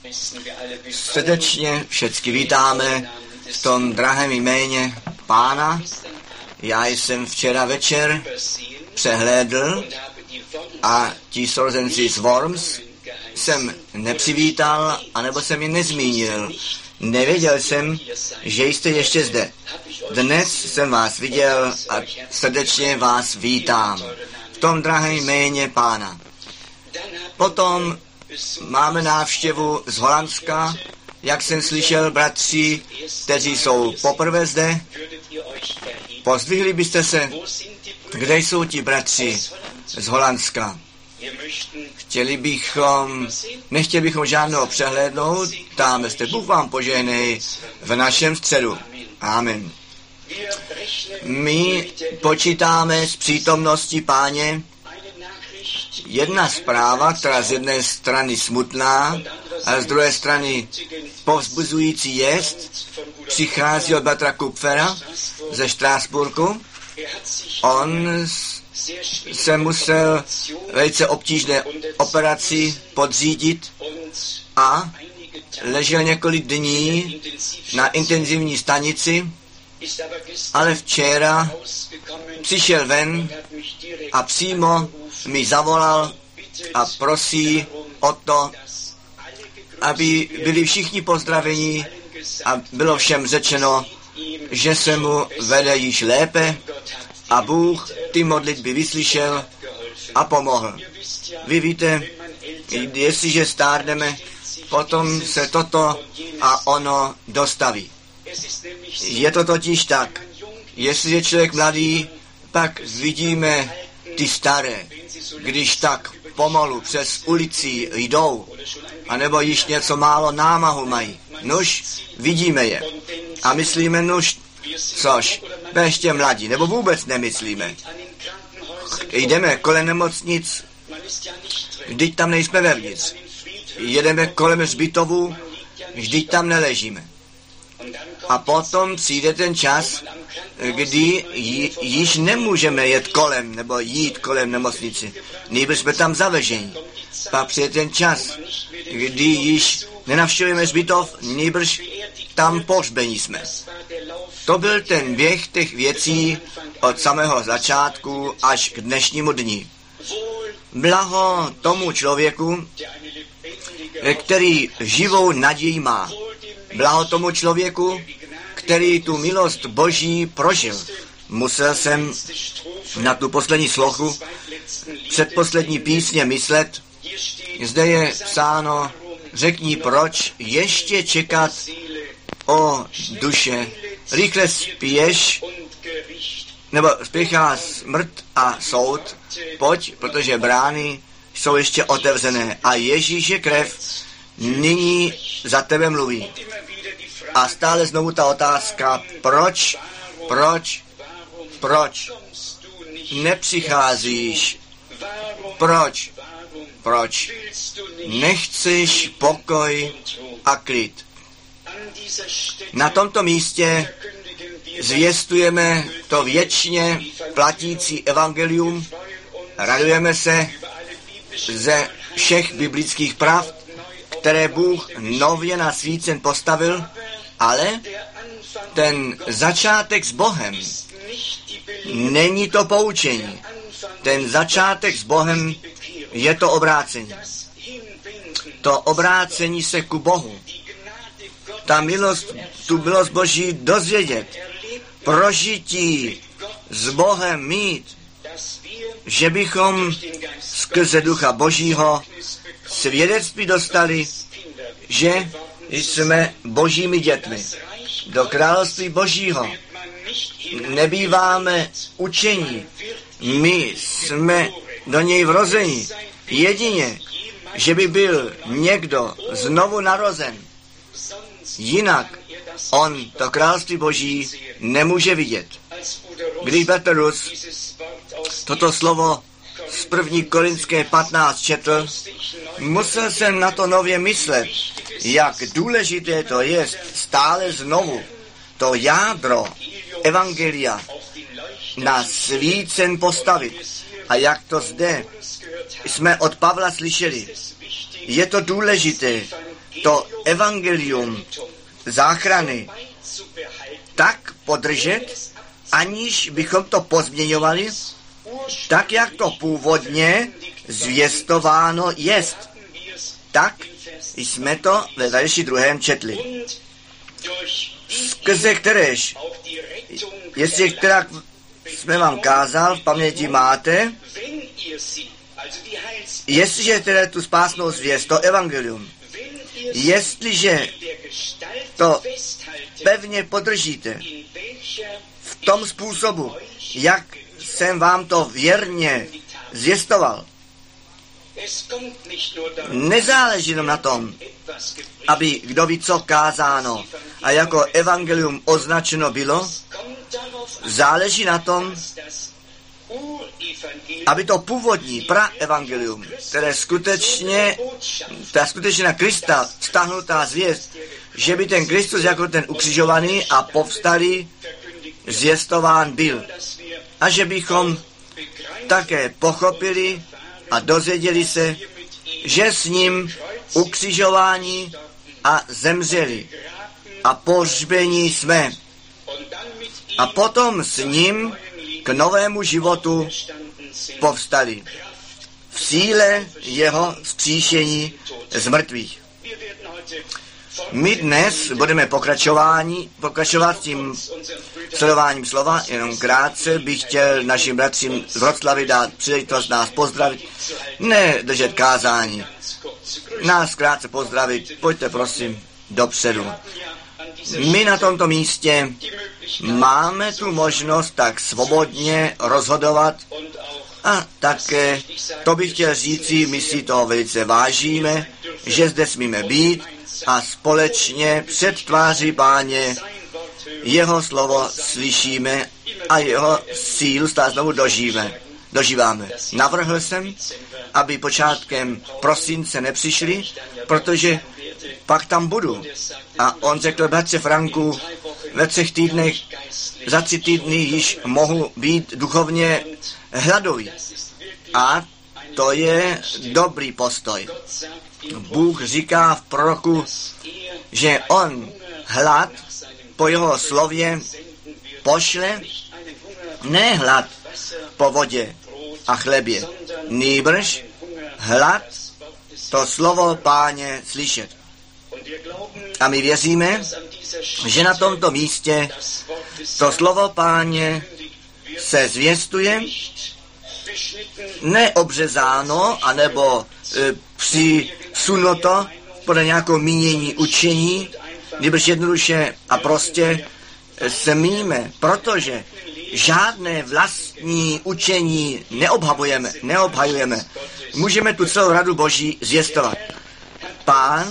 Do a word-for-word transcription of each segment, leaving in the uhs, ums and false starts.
Srdečně všechny vítáme v tom drahém jméně Pána. Já jsem včera večer přehlédl a ti sourozenci z Worms jsem nepřivítal, anebo jsem je nezmínil. Nevěděl jsem, že jste ještě zde. Dnes jsem vás viděl a srdečně vás vítám v tom drahém jméně Pána. Potom máme návštěvu z Holandska, jak jsem slyšel, bratři, kteří jsou poprvé zde. Pozdvihli byste se, kde jsou ti bratři z Holandska. Chtěli bychom, nechtěli bychom žádného přehlédnout, tam jste, Bůh vám požehnej v našem středu. Amen. My počítáme s přítomností Páně. Jedna zpráva, která z jedné strany smutná a z druhé strany povzbuzující jest, přichází od bratra Kupfera ze Štrásburku. On se musel velice obtížné operaci podřídit a ležel několik dní na intenzivní stanici, ale včera přišel ven a přímo mi zavolal a prosí o to, aby byli všichni pozdraveni a bylo všem řečeno, že se mu vede již lépe a Bůh ty modlitby vyslyšel a pomohl. Vy víte, jestliže stárneme, potom se toto a ono dostaví. Je to totiž tak. Jestli je člověk mladý, pak vidíme ty staré, když tak pomalu přes ulici jdou, anebo již něco málo námahu mají. Nuž, vidíme je. A myslíme, nuž, což, ještě mladí, nebo vůbec nemyslíme. Jdeme kolem nemocnic, vždyť tam nejsme vevnitř. Jedeme kolem hřbitovů, vždyť tam neležíme. A potom přijde ten čas, kdy j- již nemůžeme jet kolem, nebo jít kolem nemocnici. Nýbrž jsme tam zavežení. Pak přijde ten čas, kdy již nenavštěvujeme hřbitov, nýbrž tam pohřbení jsme. To byl ten běh těch věcí od samého začátku až k dnešnímu dni. Blaho tomu člověku, který živou naději má. Blaho tomu člověku, který tu milost Boží prožil. Musel jsem na tu poslední slochu předposlední písně myslet. Zde je psáno, řekni proč ještě čekat o duše. Rychle spěš, nebo spěchá smrt a soud, pojď, protože brány jsou ještě otevřené a Ježíše krev nyní za tebe mluví. A stále znovu ta otázka, proč, proč, proč nepřicházíš, proč, proč nechceš pokoj a klid. Na tomto místě zvěstujeme to věčně platící evangelium, radujeme se ze všech biblických pravd, které Bůh nově na svícen postavil, ale ten začátek s Bohem není to poučení. Ten začátek s Bohem je to obrácení. To obrácení se ku Bohu. Ta milost, tu milost Boží dozvědět, prožití s Bohem mít, že bychom skrze Ducha Božího svědectví dostali, že jsme Božími dětmi. Do království Božího nebýváme učení. My jsme do něj vrozeni. Jedině, že by byl někdo znovu narozen. Jinak on to království Boží nemůže vidět. Když bratr Rus toto slovo z první Korinské patnáct četl, musel jsem na to nově myslet, jak důležité to je stále znovu to jádro evangelia na svícen postavit. A jak to zde jsme od Pavla slyšeli, je to důležité, to evangelium záchrany tak podržet, aniž bychom to pozměňovali, tak jak to původně zvěstováno jest. Tak jsme to ve verši druhém četli. Skrze kteréž, jestli která jsme vám kázal, v paměti máte, jestliže teda tu spásnou zvěst, to evangelium, jestliže to pevně podržíte v tom způsobu, jak jsem vám to věrně zvěstoval, nezáleží jenom na tom, aby kdo ví co kázáno a jako evangelium označeno bylo, záleží na tom, aby to původní praevangelium, které skutečně, ta skutečně na Krista vztahnutá zvěst, že by ten Kristus jako ten ukřižovaný a povstalý zvěstován byl. A že bychom také pochopili a dozvěděli se, že s ním ukřižování a zemřeli a pohřbení jsme. A potom s ním k novému životu povstali v síle jeho vzkříšení z mrtvých. My dnes budeme pokračování, pokračovat tím sledováním slova, jenom krátce bych chtěl našim bratřím z Vroclavy dát příležitost nás pozdravit, ne držet kázání, nás krátce pozdravit, pojďte prosím dopředu. My na tomto místě máme tu možnost tak svobodně rozhodovat a také, to bych chtěl říci, my si to velice vážíme, že zde smíme být a společně před tváří Páně jeho slovo slyšíme a jeho sílu stále znovu dožijeme. dožíváme. Navrhl jsem, aby počátkem prosince nepřišli, protože pak tam budu. A on řekl, bratře Franku, ve třech týdnech, za tři týdny již mohu být duchovně hladový. A to je dobrý postoj. Bůh říká v proroku, že on hlad po jeho slově pošle, ne hlad po vodě a chlebě, nýbrž hlad to slovo Páně slyšet. A my věříme, že na tomto místě to slovo Páně se zvěstuje, neobřezáno, anebo e, přisunuto podle nějakého mínění učení, nebož jednoduše a prostě smíme, protože žádné vlastní učení neobhajujeme, neobhajujeme. Můžeme tu celou radu Boží zvěstovat. Pán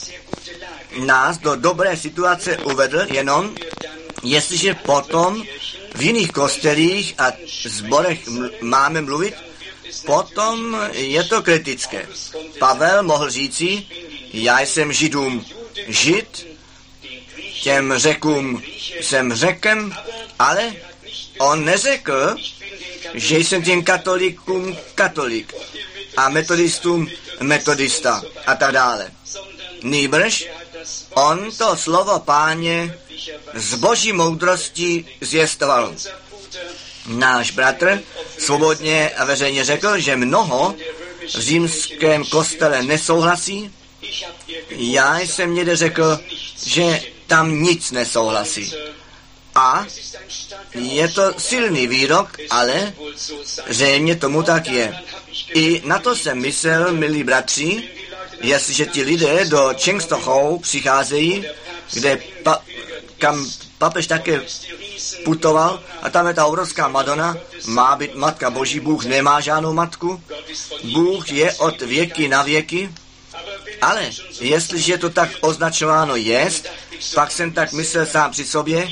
nás do dobré situace uvedl jenom, jestliže potom v jiných kostelích a zborech máme mluvit, potom je to kritické. Pavel mohl říci, já jsem Židům Žid, těm Řekům jsem Řekem, ale on neřekl, že jsem těm katolíkům katolik a metodistům metodista a tak dále. Nýbrž on to slovo Páně z boží moudrosti zvěstoval. Náš bratr svobodně a veřejně řekl, že mnoho v římském kostele nesouhlasí. Já jsem někde řekl, že tam nic nesouhlasí. A je to silný výrok, ale zřejmě tomu tak je. I na to jsem myslel, milí bratři, jestliže ti lidé do Częstochow přicházejí, kde pa, kam papež také putoval, a tam je ta obrovská Madonna, má být Matka Boží, Bůh nemá žádnou matku, Bůh je od věky na věky, ale jestliže to tak označováno jest, pak jsem tak myslel sám při sobě,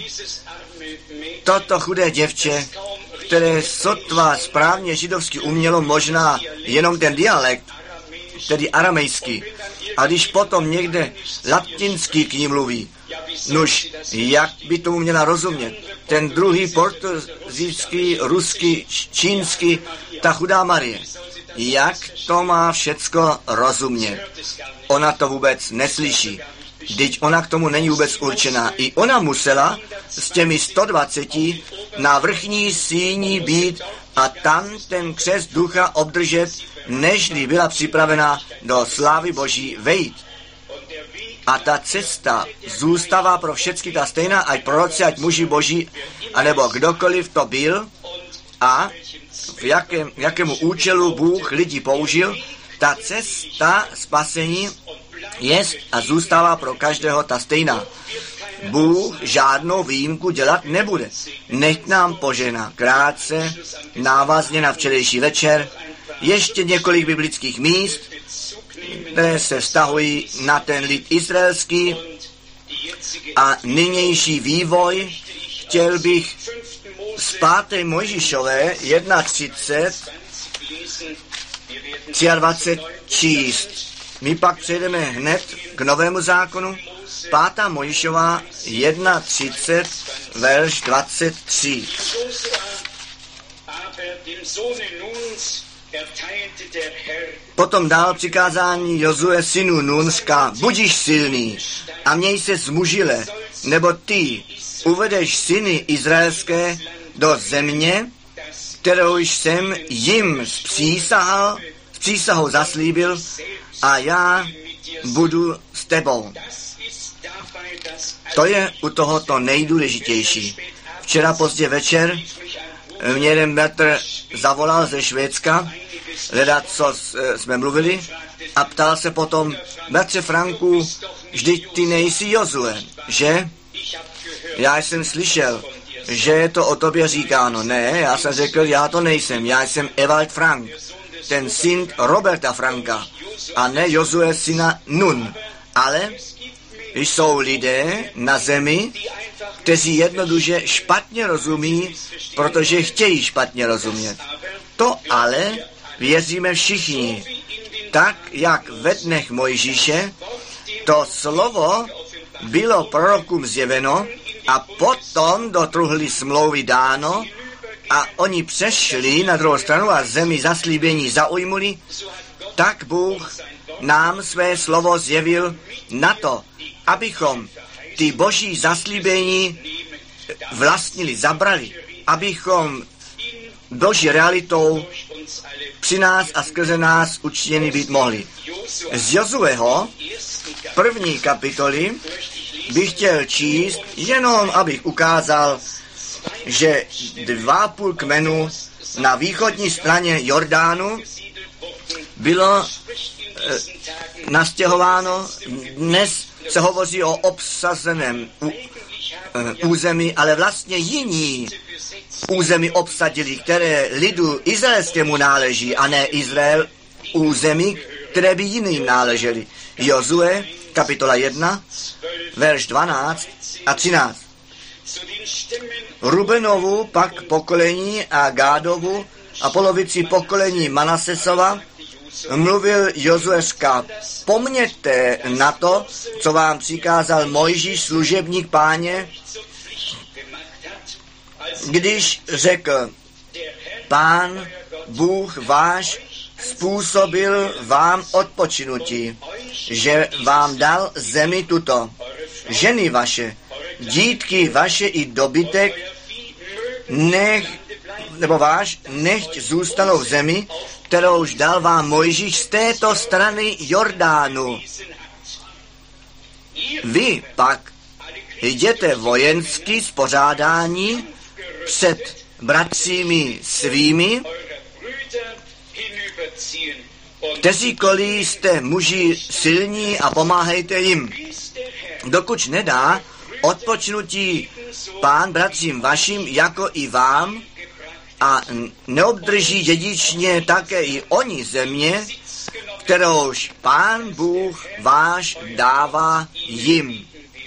toto chudé děvče, které sotva správně židovsky umělo možná jenom ten dialekt, tedy aramejský, a když potom někde latinsky k ní mluví, nož, jak by tomu měla rozumět? Ten druhý portugálský, ruský, čínský, ta chudá Marie. jak to má všecko rozumět. Ona to vůbec neslyší. Vždyť ona k tomu není vůbec určená. I ona musela s těmi sto dvaceti na vrchní síni být a tam ten křest ducha obdržet, nežli byla připravena do slávy Boží vejít. A ta cesta zůstává pro všechny ta stejná, ať proroci, ať muži Boží, anebo kdokoliv to byl a v jakém, jakému účelu Bůh lidi použil, ta cesta spasení jest a zůstává pro každého ta stejná. Bůh žádnou výjimku dělat nebude. Nech nám požehná krátce, návazně na včerejší večer, ještě několik biblických míst, které se vztahují na ten lid izraelský a nynější vývoj. Chtěl bych z páté Mojžíšové třicet jedna, dvacet tři číst. My pak přejdeme hned k Novému zákonu. Pátá Mojžíšová třicet jedna, verš dvacet tři. Potom dal přikázání Jozue synu Nun, říká, budiš silný a měj se zmužile, nebo ty uvedeš syny izraelské do země, kterou jsem jim zpřísahal, s přísahou zaslíbil a já budu s tebou. To je u tohoto nejdůležitější. Včera pozdě večer mě jeden bratr zavolal ze Švédska, hledat, co jsme mluvili, a ptal se potom, bratře Franku, vždyť ty nejsi Jozue, že? Já jsem slyšel, že je to o tobě říkáno. Ne, já jsem řekl, já to nejsem, já jsem Ewald Frank, ten syn Roberta Franka, a ne Jozue syna Nun. Ale jsou lidé na zemi, kteří jednoduše špatně rozumí, protože chtějí špatně rozumět. To ale věříme všichni. Tak, jak ve dnech Mojžíše, to slovo bylo prorokům zjeveno a potom do truhly smlouvy dáno a oni přešli na druhou stranu a zemi zaslíbení zaujmuli, tak Bůh nám své slovo zjevil na to, abychom ty boží zaslíbení vlastnili, zabrali, abychom boží realitou při nás a skrze nás učiněni být mohli. Z Jozueho první kapitoly bych chtěl číst, jenom abych ukázal, že dva půl kmenu na východní straně Jordánu bylo e, nastěhováno. Dnes se hovoří o obsazeném u, e, území, ale vlastně jiní území obsadili, které lidu izraelskému náleží, a ne Izrael území, které by jiným náleželi. Jozue, kapitola jedna, verš dvanáct a třináct. Rubenovu pak pokolení a Gádovu a polovici pokolení Manasesova mluvil Jozue, říká, pomněte na to, co vám přikázal Mojžíš, služebník Páně, když řekl, Pán, Bůh váš, způsobil vám odpočinutí, že vám dal zemi tuto, ženy vaše, dítky vaše i dobytek, nech, nebo váš, nechť zůstanou v zemi, kterou už dal vám Mojžíš z této strany Jordánu. Vy pak jděte vojensky spořádání před bratřími svými, kteříkoliv jste muži silní, a pomáhejte jim, dokud nedá odpočnutí Pán bratřím vašim jako i vám, a neobdrží dědičně také i oni země, kterouž Pán Bůh váš dává jim.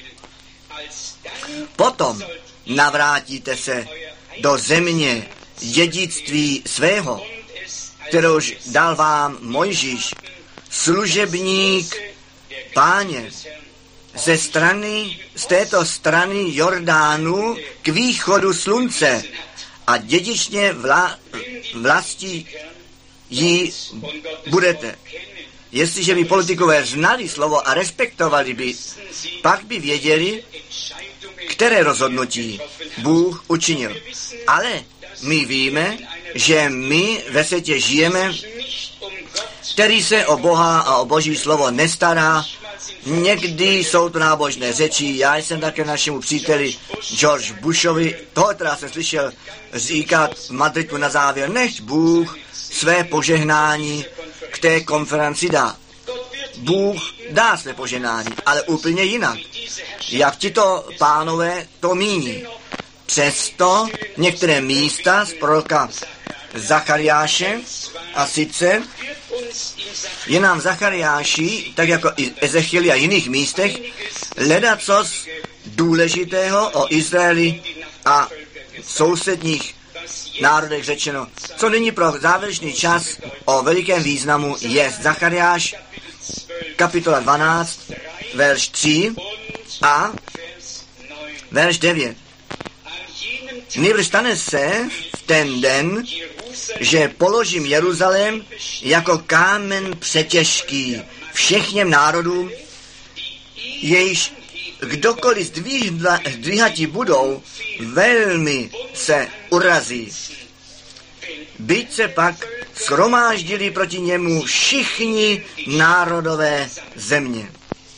Potom navrátíte se do země dědictví svého, kterouž dal vám Mojžíš, služebník Páně, ze strany, z této strany Jordánu k východu slunce, a dědičně vla, vlastí ji budete. Jestliže by politikové znali slovo a respektovali by, pak by věděli, které rozhodnutí Bůh učinil. Ale my víme, že my ve světě žijeme, který se o Boha a o Boží slovo nestará. Někdy jsou to nábožné řeči. Já jsem také našemu příteli George Bushovi, toho teda jsem slyšel říkat v Madridu na závěr, nechť Bůh své požehnání k té konferenci dá. Bůh dá své požehnání, ale úplně jinak. Jak tito pánové to míní. Přesto některé místa z proroka Zachariáše, a sice je nám v Zachariáši, tak jako i Ezechieli a jiných místech, ledacos důležitého o Izraeli a sousedních národech řečeno. Co nyní pro závěrečný čas o velikém významu je Zachariáš, kapitola dvanáct, verš tři a verš devět. Nýbrž stane se v ten den, že položím Jeruzalém jako kámen přetěžký všechněm národům, jejíž kdokoliv zdvíhatí budou, velmi se urazí. Byť se pak shromáždili proti němu všichni národové země.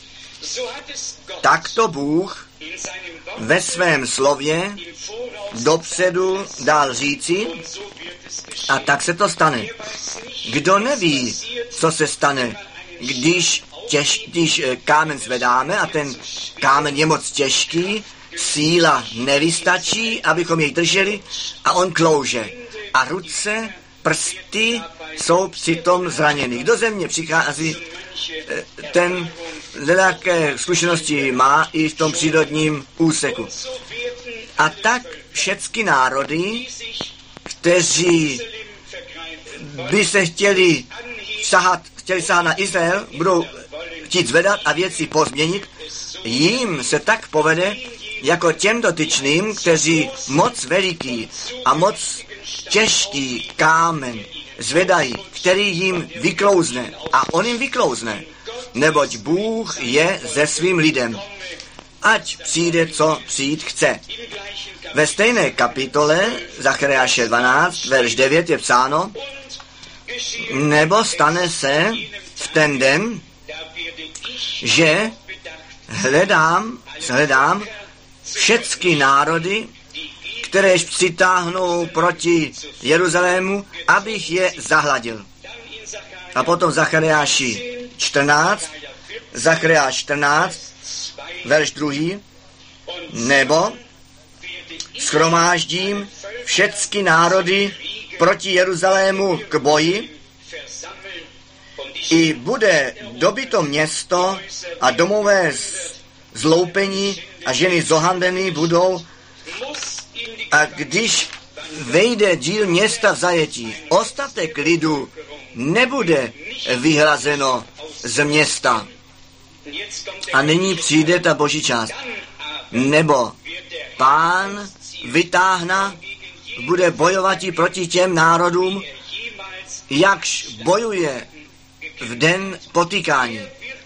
Takto Bůh ve svém slově dopředu dál říci, a tak se to stane. Kdo neví, co se stane, když, těž, když kámen zvedáme a ten kámen je moc těžký, síla nevystačí, abychom jej drželi a on klouže. A ruce, prsty jsou přitom zraněny. Do země přichází, ten nějaké zkušenosti má i v tom přírodním úseku. A tak všechny národy, kteří by se chtěli sahat, chtěli sahat na Izrael, budou chtít zvedat a věci pozměnit, jim se tak povede, jako těm dotyčným, kteří moc veliký a moc těžký kámen zvedají, který jim vyklouzne. A on jim vyklouzne, neboť Bůh je se svým lidem. Ať přijde, co přijít chce. Ve stejné kapitole Zachariáše dvanáct, verš devět je psáno, nebo stane se v ten den, že hledám, hledám všechny národy, kteréž přitáhnou proti Jeruzalému, abych je zahladil. A potom Zachariáši čtrnáct, Zachariáš čtrnáct, verš druhý, nebo shromáždím všechny národy proti Jeruzalému k boji, i bude dobyto město a domové zloupení a ženy zohandený budou, a když vejde díl města v zajetí, ostatek lidu nebude vyhlazeno z města. A nyní přijde ta boží část. Nebo Pán vytáhne, bude bojovat i proti těm národům, jakž bojuje v den potýkání.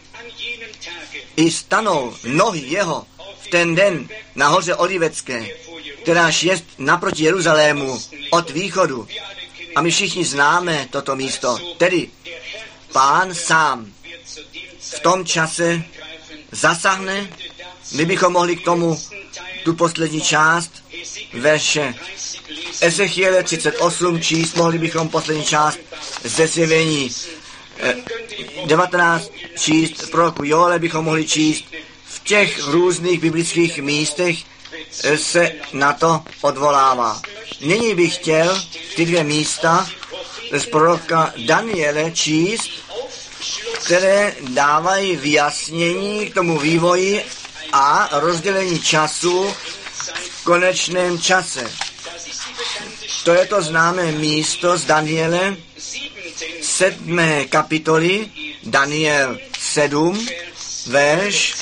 I stanou nohy jeho v ten den na hoře Olivecké, kteráž je naproti Jeruzalému od východu. A my všichni známe toto místo. Tedy Pán sám v tom čase zasahne. My bychom mohli k tomu tu poslední část verše Ezechiele třicet osm číst, mohli bychom poslední část ze Zjevení devatenáct číst, proroku Joele bychom mohli číst. V těch různých biblických místech se na to odvolává. Nyní bych chtěl ty dvě místa z proroka Daniele číst, které dávají vyjasnění k tomu vývoji a rozdělení času v konečném čase. To je to známé místo z Daniele, sedmé kapitoly, Daniel sedm, verš,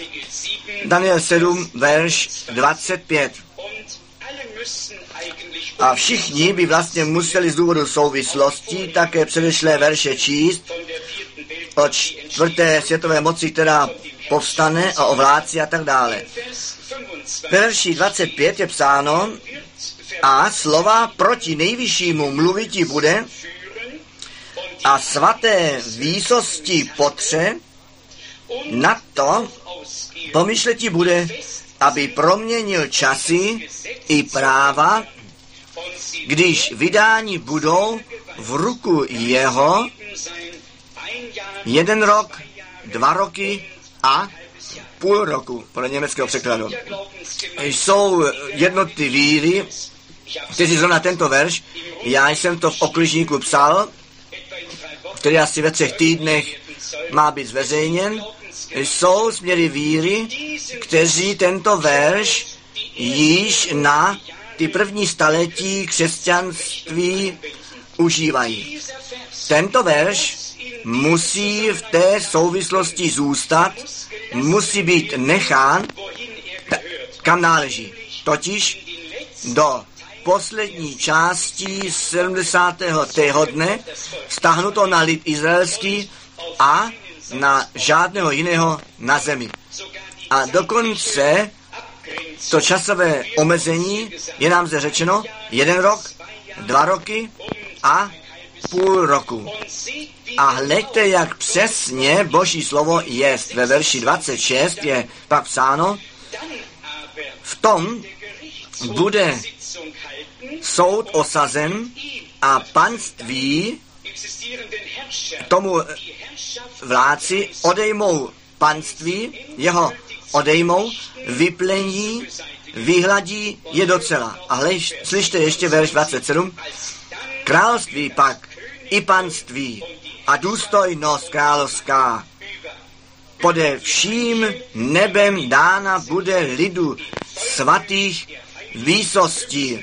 Daniel sedm, verš dvacet pět. A všichni by vlastně museli z důvodu souvislosti také předešlé verše číst o čtvrté světové moci, která povstane a o vládci a tak dále. Ve verši dvacet pět je psáno, a slova proti nejvyššímu mluviti bude a svaté výsosti potře, na to pomyšleti bude, aby proměnil časy i práva, když vydání budou v ruku jeho jeden rok, dva roky a půl roku, podle německého překladu. Jsou jednoty víry, kteří zrovna tento verš, já jsem to v okližníku psal, který asi ve třech týdnech má být zveřejněn, jsou směry víry, kteří tento verš již na ty první staletí křesťanství užívají. Tento verš musí v té souvislosti zůstat, musí být nechán, kam náleží. Totiž do poslední části sedmdesátého dne vztáhnuto na lid izraelský a na žádného jiného na zemi. A dokonce to časové omezení je nám zde řečeno jeden rok, dva roky a půl roku. A hleďte, jak přesně Boží slovo je. Ve verši dvacet šest je pak psáno, v tom bude soud osazen a panství tomu vládci odejmou panství, jeho odejmou, vyplení, vyhladí je docela. A hleď, slyšte ještě verš dvacet sedm. Království pak i panství a důstojnost královská pode vším nebem dána bude lidu svatých výsostí.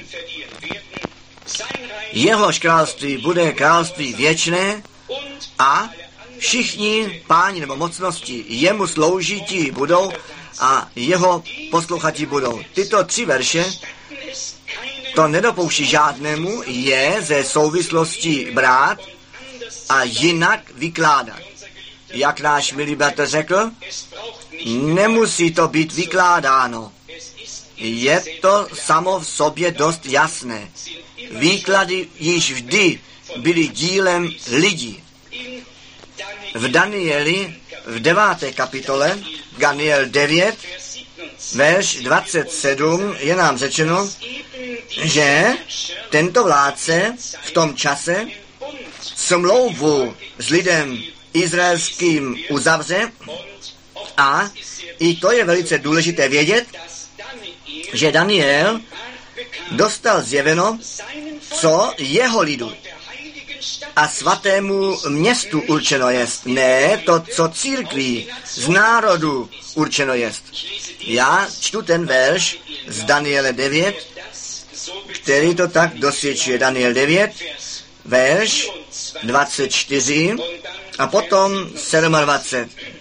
Jehož království bude království věčné a všichni páni nebo mocnosti jemu sloužití budou a jeho posluchači budou. Tyto tři verše to nedopouští žádnému je ze souvislosti brát a jinak vykládat. Jak náš milý bratr řekl, nemusí to být vykládáno. Je to samo v sobě dost jasné. Výklady již vždy byly dílem lidí. V Danieli, v deváté kapitole, Daniel devět, verš dvacet sedm, je nám řečeno, že tento vládce v tom čase smlouvu s lidem izraelským uzavře a i to je velice důležité vědět, že Daniel dostal zjeveno, co jeho lidu a svatému městu určeno jest. Ne to, co církví z národu určeno jest. Já čtu ten verš z Daniele devět, který to tak dosvědčuje. Daniel devět, verš dvacet čtyři a potom dvacet sedm.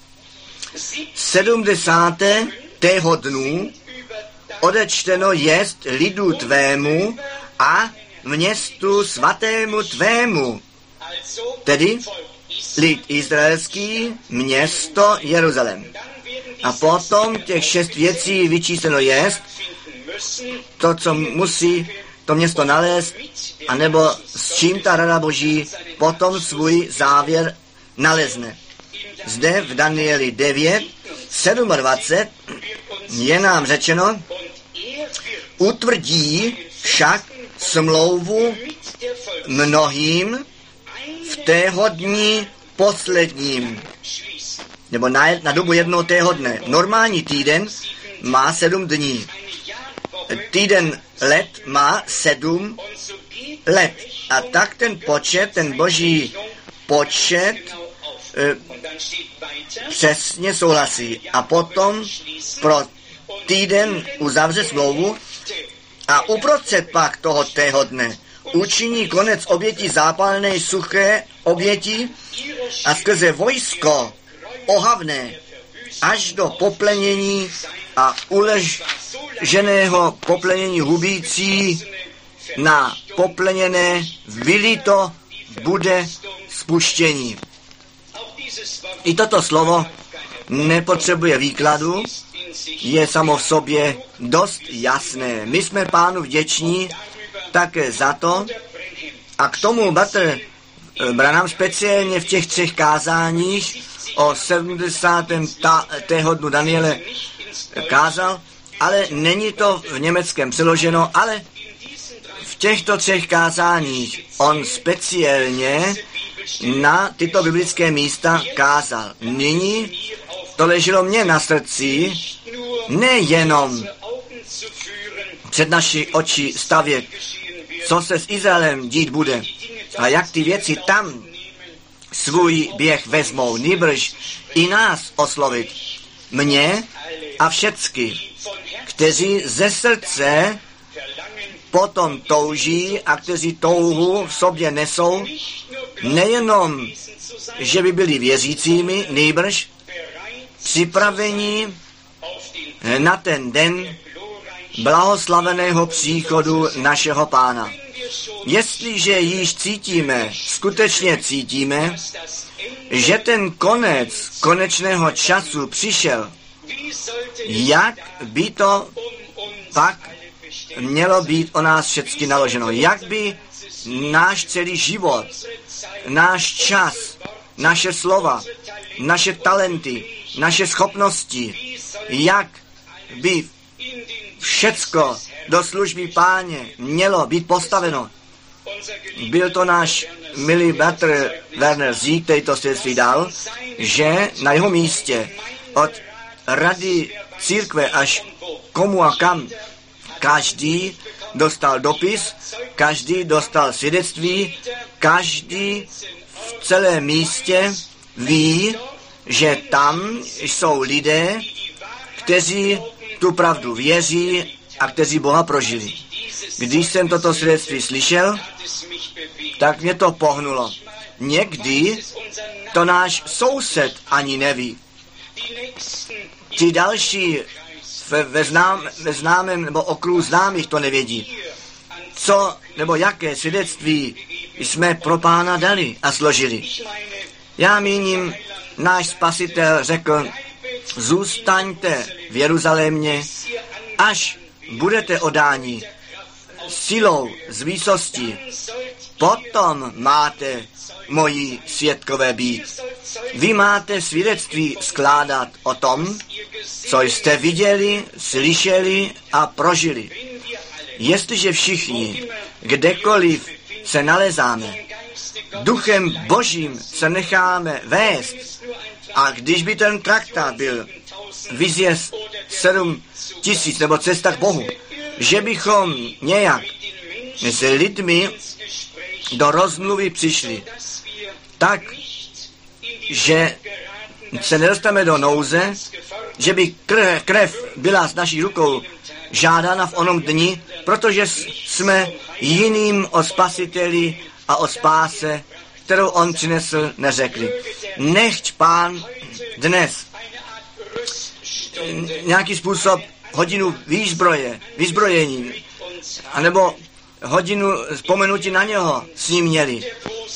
Sedmdesáté tého dnu odečteno jest lidu tvému a městu svatému tvému, tedy lid izraelský, město Jeruzalém. A potom těch šest věcí vyčísleno jest, to, co musí to město nalézt, anebo s čím ta rada Boží potom svůj závěr nalezne. Zde v Danieli devět, dvacet sedm je nám řečeno, utvrdí však smlouvu mnohým v tého dní posledním, nebo na, na dobu jednoho tého dne. Normální týden má sedm dní. Týden let má sedm let. A tak ten počet, ten boží počet e, přesně souhlasí. A potom pro týden uzavře smlouvu a uprostřed pak toho tého dne učiní konec oběti zápalné suché oběti a skrze vojsko ohavné až do poplenění a uleženého poplenění hubící na popleněné vylito bude spuštění. I toto slovo nepotřebuje výkladu, je samo v sobě dost jasné. My jsme Pánu vděční také za to, a k tomu bratr Branham speciálně v těch třech kázáních o sedmdesátém dnu Daniele kázal, ale není to v německém přeloženo, ale v těchto třech kázáních on speciálně na tyto biblické místa kázal. Nyní to leželo mně na srdci, nejenom před naši oči stavět, co se s Izraelem dít bude a jak ty věci tam svůj běh vezmou, nýbrž i nás oslovit, mě a všecky, kteří ze srdce potom touží a kteří touhu v sobě nesou, nejenom, že by byli věřícími, nýbrž připraveni na ten den blahoslaveného příchodu našeho Pána. Jestliže již cítíme, skutečně cítíme, že ten konec konečného času přišel, jak by to pak mělo být o nás všechny naloženo? Jak by náš celý život, náš čas, naše slova, naše talenty, naše schopnosti, jak by všecko do služby Páně mělo být postaveno? Byl to náš milý bratr Werner Zík, který to svědectví dal, že na jeho místě od rady církve až komu a kam každý dostal dopis, každý dostal svědectví, každý v celém místě ví, že tam jsou lidé, kteří tu pravdu věří a kteří Boha prožili. Když jsem toto svědectví slyšel, tak mě to pohnulo. Někdy to náš soused ani neví. Ti další ve, ve, znám, ve známém nebo okruhu známých to nevědí. Co nebo jaké svědectví jsme pro Pána dali a složili. Já míním, náš Spasitel řekl, zůstaňte v Jeruzalémě, až budete odáni silou z výsosti, potom máte moji svědkové být. Vy máte svědectví skládat o tom, co jste viděli, slyšeli a prožili. Jestliže všichni, kdekoliv se nalezáme, duchem Božím se necháme vést, a když by ten traktát byl vizie sedm tisíc nebo cesta k Bohu, že bychom nějak s lidmi do rozmluvy přišli, tak, že se nedostaneme do nouze, že by krev, krev byla z naší rukou žádána v onom dni, protože jsme jiným o spasiteli a o spáse, kterou on přinesl, neřekli. Nechť Pán dnes nějaký způsob hodinu výzbroje, výzbrojení, anebo hodinu vzpomenutí na něho s ním měli.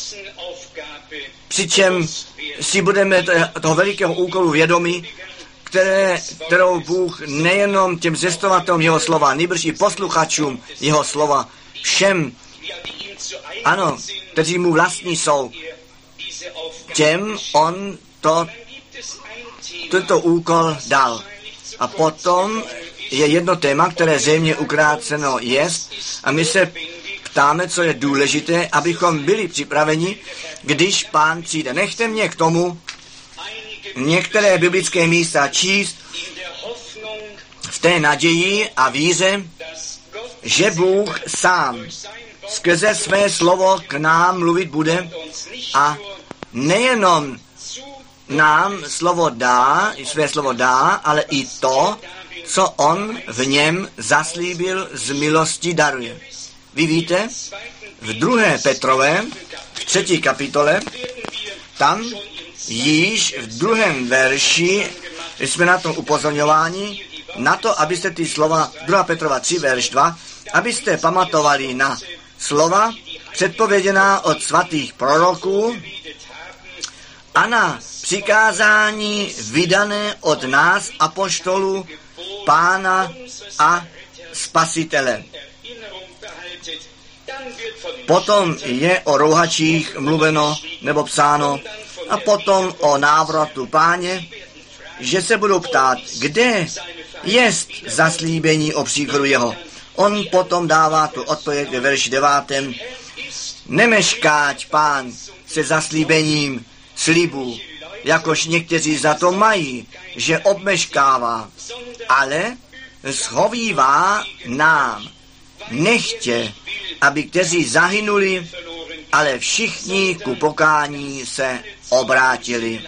Přičem si budeme toho velikého úkolu vědomí, které, kterou Bůh nejenom těm zvěstovatelům jeho slova, nýbrž i posluchačům jeho slova, všem, ano, kteří mu vlastní jsou, těm on to, tento úkol dal. A potom je jedno téma, které zřejmě ukráceno jest, a my se ptáme, co je důležité, abychom byli připraveni, když Pán přijde. Nechte mě k tomu některé biblické místa číst v té naději a víře, že Bůh sám skrze své slovo k nám mluvit bude a nejenom nám slovo dá, své slovo dá, ale i to, co on v něm zaslíbil, z milosti daruje. Vy víte, v druhé Petrové, v třetí kapitole, tam již v druhém verši jsme na tom upozorňováni, na to, abyste ty slova druhá Petrova tři, verš dva, abyste pamatovali na slova předpověděná od svatých proroků a na přikázání vydané od nás apoštolů, Pána a Spasitele. Potom je o rouhačích mluveno nebo psáno a potom o návratu Páně, že se budou ptát, kde jest zaslíbení o příchodu jeho. On potom dává tu odpověď ve verši devátém. Nemeškáť Pán se zaslíbením slibů, jakož někteří za to mají, že obmeškává, ale schovívá nám. Nechtě, aby kteří zahynuli, ale všichni ku pokání se obrátili.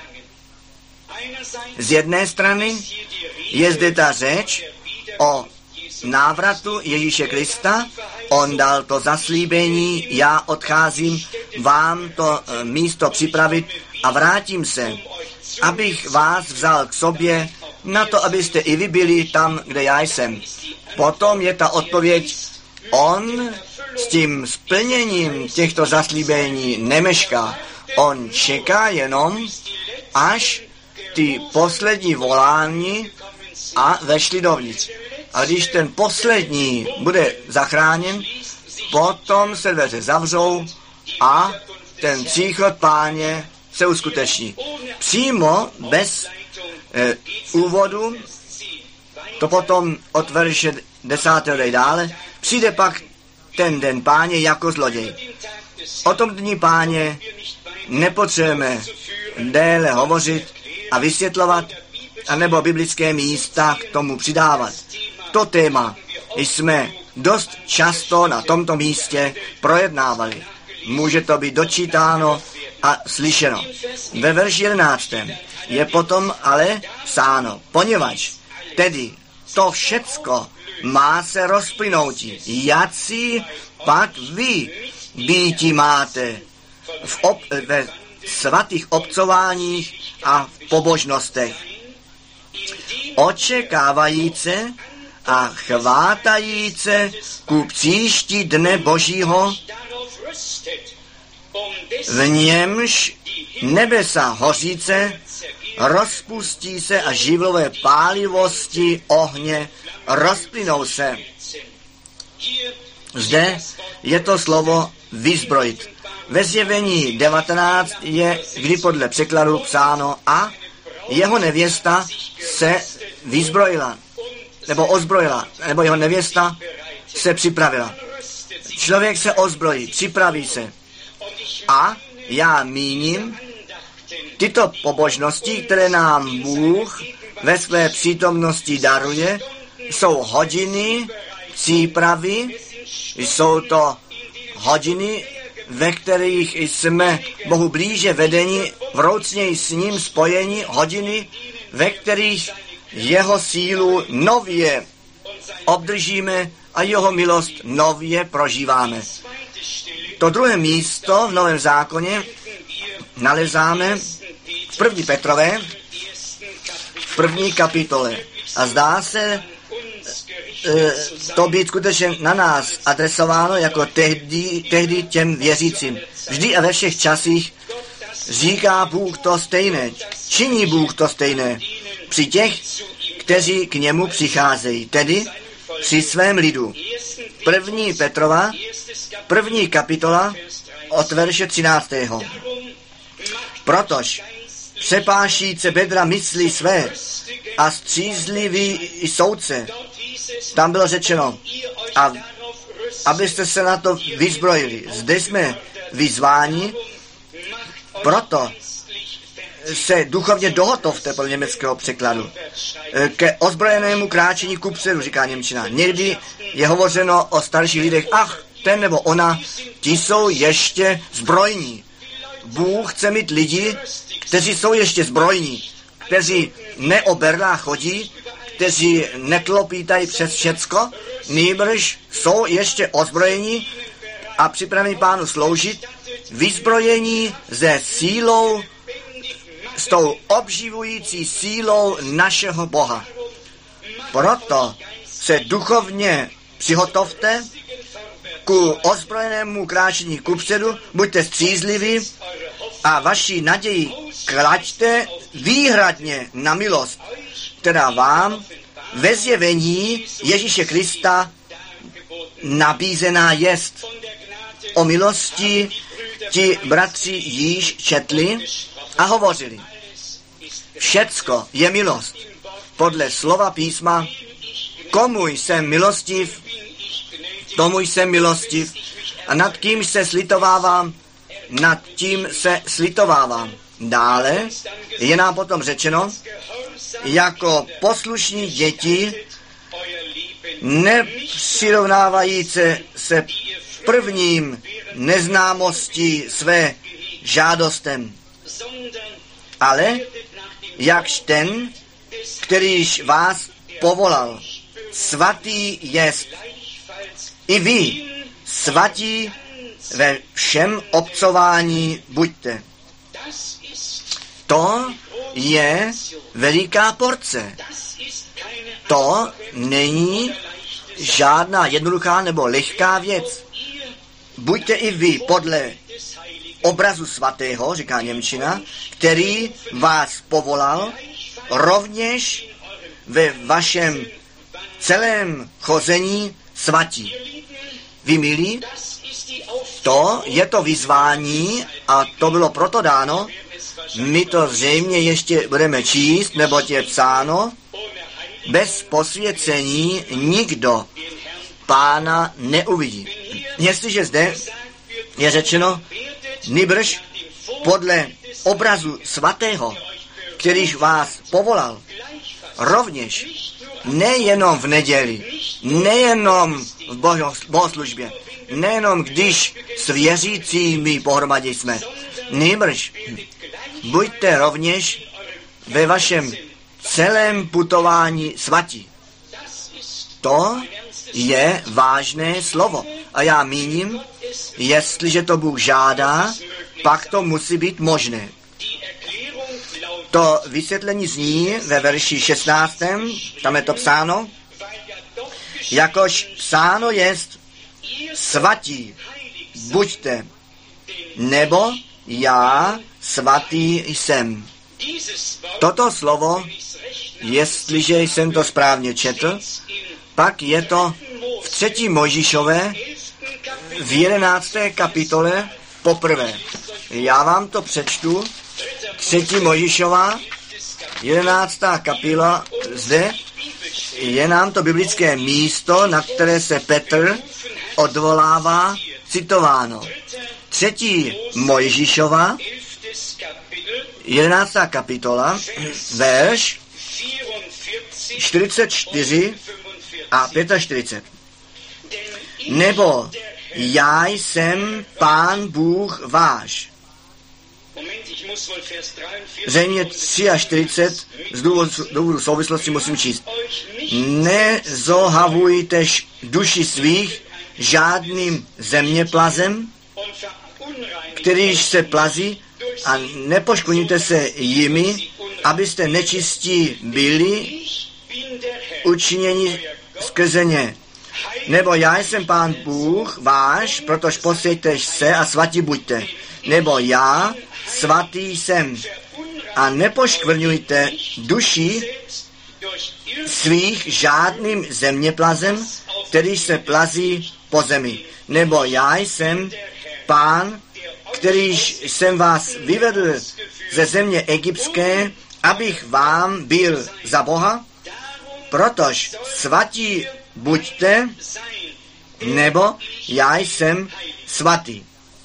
Z jedné strany je zde ta řeč o návratu Ježíše Krista. On dal to zaslíbení, já odcházím vám to místo připravit a vrátím se, abych vás vzal k sobě na to, abyste i vy byli tam, kde já jsem. Potom je ta odpověď, on s tím splněním těchto zaslíbení nemešká. On čeká jenom, až ty poslední volání a vešli dovnitř. A když ten poslední bude zachráněn, potom se dveře zavřou a ten příchod Páně se uskuteční. Přímo bez e, úvodu, to potom od verše desátého dej dále, přijde pak ten den Páně jako zloděj. O tom dní Páně nepotřebujeme déle hovořit a vysvětlovat, anebo biblické místa k tomu přidávat. To téma jsme dost často na tomto místě projednávali. Může to být dočítáno a slyšeno. Ve verši jedenáctém je potom ale psáno, poněvadž tedy to všecko má se rozplynouti, jací pak vy býti máte v ob, ve svatých obcováních a v pobožnostech. Očekávajíce a chvátajíce ku příští dne Božího, v němž nebesa hoříce rozpustí se a živlové pálivosti ohně rozplynou se. Zde je to slovo vyzbrojit. Ve Zjevení devatenáct je kdy podle překladu psáno a jeho nevěsta se vyzbrojila, nebo ozbrojila, nebo jeho nevěsta se připravila. Člověk se ozbrojí, připraví se. A já míním, tyto pobožnosti, které nám Bůh ve své přítomnosti daruje, jsou hodiny přípravy, jsou to hodiny, ve kterých jsme Bohu blíže vedeni, vroucněji s ním spojeni, hodiny, ve kterých jeho sílu nově obdržíme a jeho milost nově prožíváme. To druhé místo v Novém zákoně nalezáme v první Petrové, v první kapitole. A zdá se e, to být skutečně na nás adresováno jako tehdy, tehdy těm věřícím. Vždy a ve všech časích říká Bůh to stejné, činí Bůh to stejné při těch, kteří k němu přicházejí, tedy při svém lidu. První Petrova, první kapitola od verše třináctého. Protož přepášíce bedra mysli své a střízlivý soudce, tam bylo řečeno, a abyste se na to vyzbrojili. Zde jsme vyzváni, proto se duchovně dohotovte podle německého překladu ke ozbrojenému kráčení kupředu, říká němčina. Někdy je hovořeno o starších lidech, ach, ten nebo ona, ti jsou ještě zbrojní. Bůh chce mít lidi, kteří jsou ještě zbrojní, kteří ne o berlách chodí, kteří neklopítají přes všecko, nýbrž jsou ještě ozbrojení a připravení Pánu sloužit, vyzbrojení ze sílou, s tou obživující sílou našeho Boha. Proto se duchovně přihotovte ku ozbrojenému kráčení kupředu, buďte střízliví a vaši naději klaďte výhradně na milost, která vám ve zjevení Ježíše Krista nabízená jest. O milosti ti bratři již četli a hovořili. Všecko je milost. Podle slova písma, komu jsem milostiv, tomu jsem milostiv a nad kým se slitovávám, nad tím se slitovávám. Dále je nám potom řečeno, jako poslušní děti, nepřirovnávajíce se prvním neznámosti své žádostem, ale jakž ten, kterýž vás povolal, svatý jest. I vy, svatí, ve všem obcování buďte. To je veliká porce. To není žádná jednoduchá nebo lehká věc. Buďte i vy podle obrazu svatého, říká němčina, který vás povolal, rovněž ve vašem celém chození svatí. Vy milí, to je to vyzvání a to bylo proto dáno. My to zřejmě ještě budeme číst, neboť je psáno, bez posvěcení nikdo Pána neuvidí. Jestliže zde je řečeno, nýbrž podle obrazu svatého, kterýž vás povolal, rovněž nejenom v neděli, nejenom v bohoslužbě, nejenom když s věřícími pohromadě jsme, nýbrž buďte rovněž ve vašem celém putování svatí. To je vážné slovo. A já míním, jestliže to Bůh žádá, pak to musí být možné. To vysvětlení zní ve verši šestnáctém, tam je to psáno, jakož psáno jest, svatí buďte, nebo já svatý jsem. Toto slovo, jestliže jsem to správně četl, pak je to v třetí Mojžíšové v jedenácté kapitole poprvé. Já vám to přečtu. Třetí Mojžíšova, jedenáctá kapitola, zde je nám to biblické místo, na které se Petr odvolává, citováno. Třetí Mojžíšova, jedenáctá kapitola, verš čtyřicet čtyři a čtyřicet pět. Nebo já jsem Pán Bůh váš. Zřejmě čtyřicet tři z důvodu, důvodu souvislosti musím číst. Nezohavujtež duši svých žádným zeměplazem, kterýž se plazí, a nepoškodníte se jimi, abyste nečistí byli, učiněni skrze ně. Nebo já jsem Pán Bůh váš, protož posvěďtež se a svatí buďte. Nebo já svatý jsem. A nepoškvrňujte duši svých žádným zeměplazem, který se plazí po zemi. Nebo já jsem Pán, kterýž jsem vás vyvedl ze země egyptské, abych vám byl za Boha, protož svatí buďte, nebo já jsem svatý.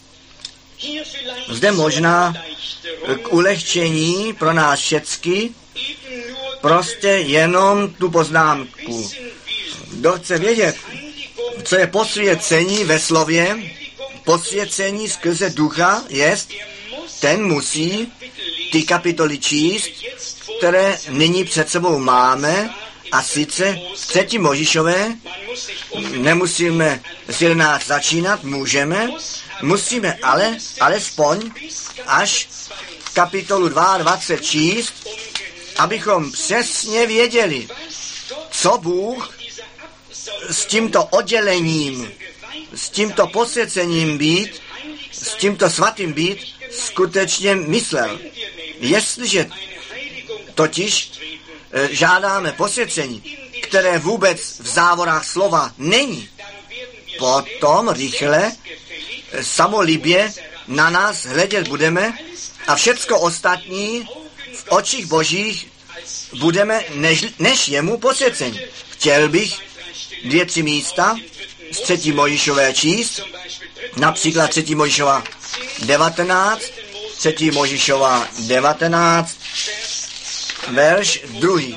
Zde možná k ulehčení pro nás všecky prostě jenom tu poznámku. Kdo chce vědět, co je posvěcení ve slově, posvěcení skrze ducha jest, ten musí ty kapitoly číst, které nyní před sebou máme, a sice v třetí Mojžíšové. Nemusíme s jedenáct začínat, můžeme, musíme ale alespoň až kapitolu dvacet dva číst, abychom přesně věděli, co Bůh s tímto oddělením, s tímto posvěcením být, s tímto svatým být, skutečně myslel. Jestliže totiž žádáme posvěcení, které vůbec v závorách slova není, potom rychle, samolibě na nás hledět budeme a všecko ostatní v očích božích budeme než, než jemu posvěcení. Chtěl bych dvě, tři místa z třetí Mojžíšové číst, například třetí Mojžíšova devatenáct, třetí Mojžíšova devatenáct, verš druhý.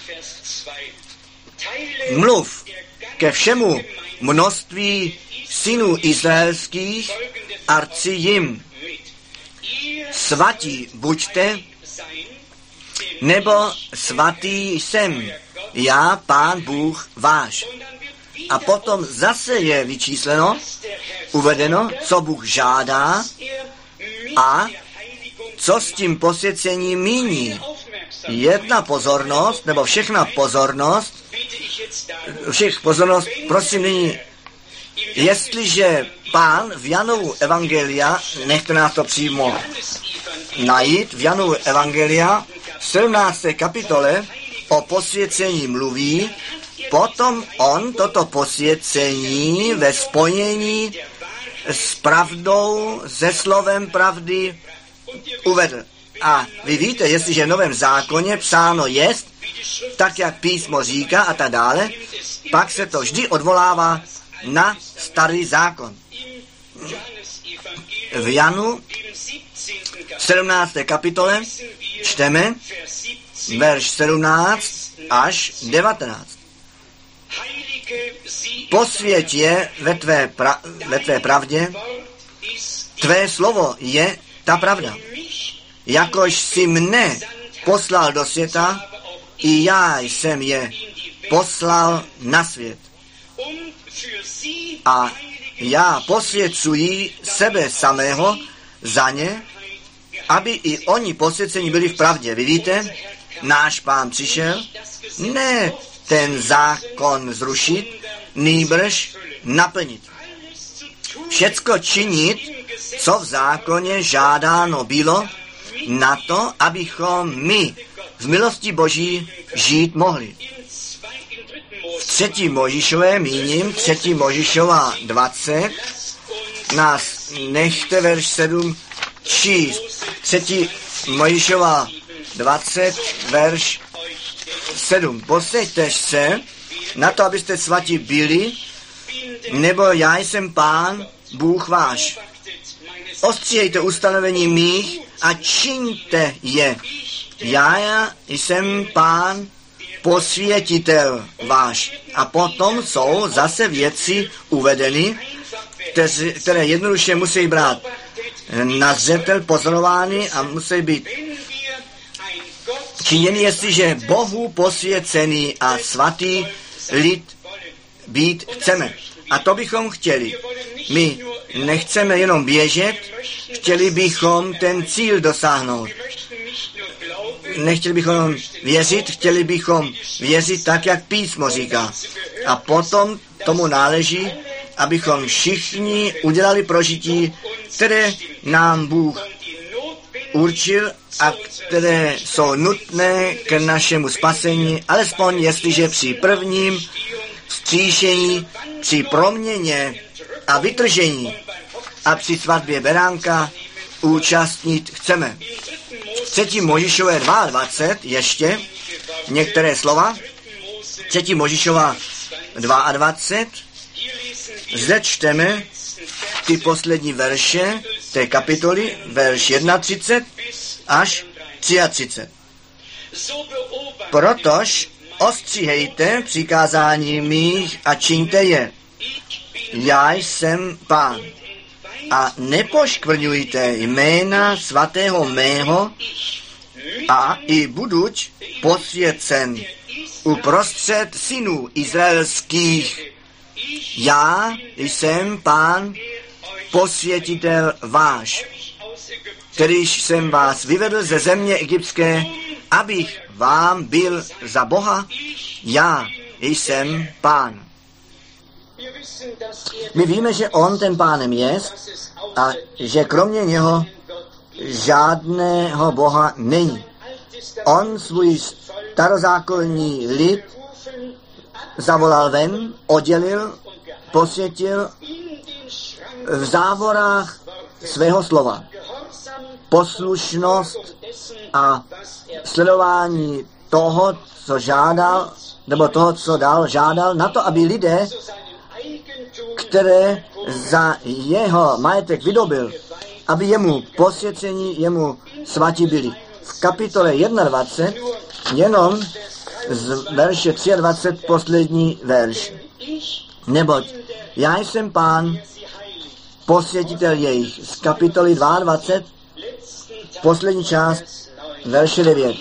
Mluv ke všemu množství synů izraelských a rci jim, svatí buďte, nebo svatý jsem, já, Pán Bůh váš. A potom zase je vyčísleno, uvedeno, co Bůh žádá a co s tím posvěcením míní. Jedna pozornost, nebo všechna pozornost, všech pozornost, prosím nyní, jestliže Pán v Janovu evangelia, nechte nás to přímo najít, v Janovu evangelia v sedmnácté kapitole o posvěcení mluví, potom on toto posvěcení ve spojení s pravdou, se slovem pravdy uvedl. A vy víte, jestliže v Novém zákoně psáno jest, tak jak písmo říká a tak dále, pak se to vždy odvolává na starý zákon. V Janu sedmnácté kapitole čteme verš sedmnáct až devatenáct. Posvěť je ve tvé, pra, ve tvé pravdě, tvé slovo je ta pravda. Jakož jsi mne poslal do světa, i já jsem je poslal na svět. A já posvěcuji sebe samého za ně, aby i oni posvěceni byli v pravdě. Vidíte, náš Pán přišel, ne ten zákon zrušit, nýbrž naplnit. Všecko činit, co v zákoně žádáno bylo, na to, abychom my v milosti Boží žít mohli. V třetí Mojžíšové míním, třetí Mojžíšova dvacet, nás nechte verš sedm číst. Třetí Mojžíšova dvacet, verš sedm. Posaďte se na to, abyste svatí byli, nebo já jsem Pán, Bůh váš. Ostříhejte ustanovení mých a čiňte je. Já jsem Pán, posvětitel váš. A potom jsou zase věci uvedeny, které jednoduše musí brát na zřetel, pozorovány a musí být činěny, jestliže Bohu posvěcený a svatý lid být chceme. A to bychom chtěli. My nechceme jenom běžet, chtěli bychom ten cíl dosáhnout. Nechtěli bychom věřit, chtěli bychom věřit tak, jak písmo říká. A potom tomu náleží, abychom všichni udělali prožití, které nám Bůh určil a které jsou nutné k našemu spasení, alespoň jestliže při prvním vzkříšení, při proměně a vytržení a při svatbě beránka účastnit chceme. V třetí Mojžíšové dvacet dva ještě některé slova. Třetí Mojžíšova dvacet dva. Zde čteme ty poslední verše té kapitoly, verš třicet jedna až třicet tři. Protož ostříhejte přikázání mých a čiňte je. Já jsem Pán. A nepoškvrňujte jména svatého mého a i buduť posvěcen uprostřed synů izraelských. Já jsem Pán, posvětitel váš, kterýž jsem vás vyvedl ze země egyptské, abych vám byl za Boha. Já jsem Pán. My víme, že on ten pánem jest a že kromě něho žádného Boha není. On svůj starozákonní lid zavolal ven, oddělil, posvětil v závorách svého slova. Poslušnost a sledování toho, co žádal, nebo toho, co dal, žádal, na to, aby lidé, které za jeho majetek vydobil, aby jemu posvěcení, jemu svatí byli. V kapitole dvacet jedna, jenom z verše dvacet tři poslední verš. Neboť já jsem Pán, posvětitel jejich. Z kapitoly dvacet dva, poslední část, verše devět.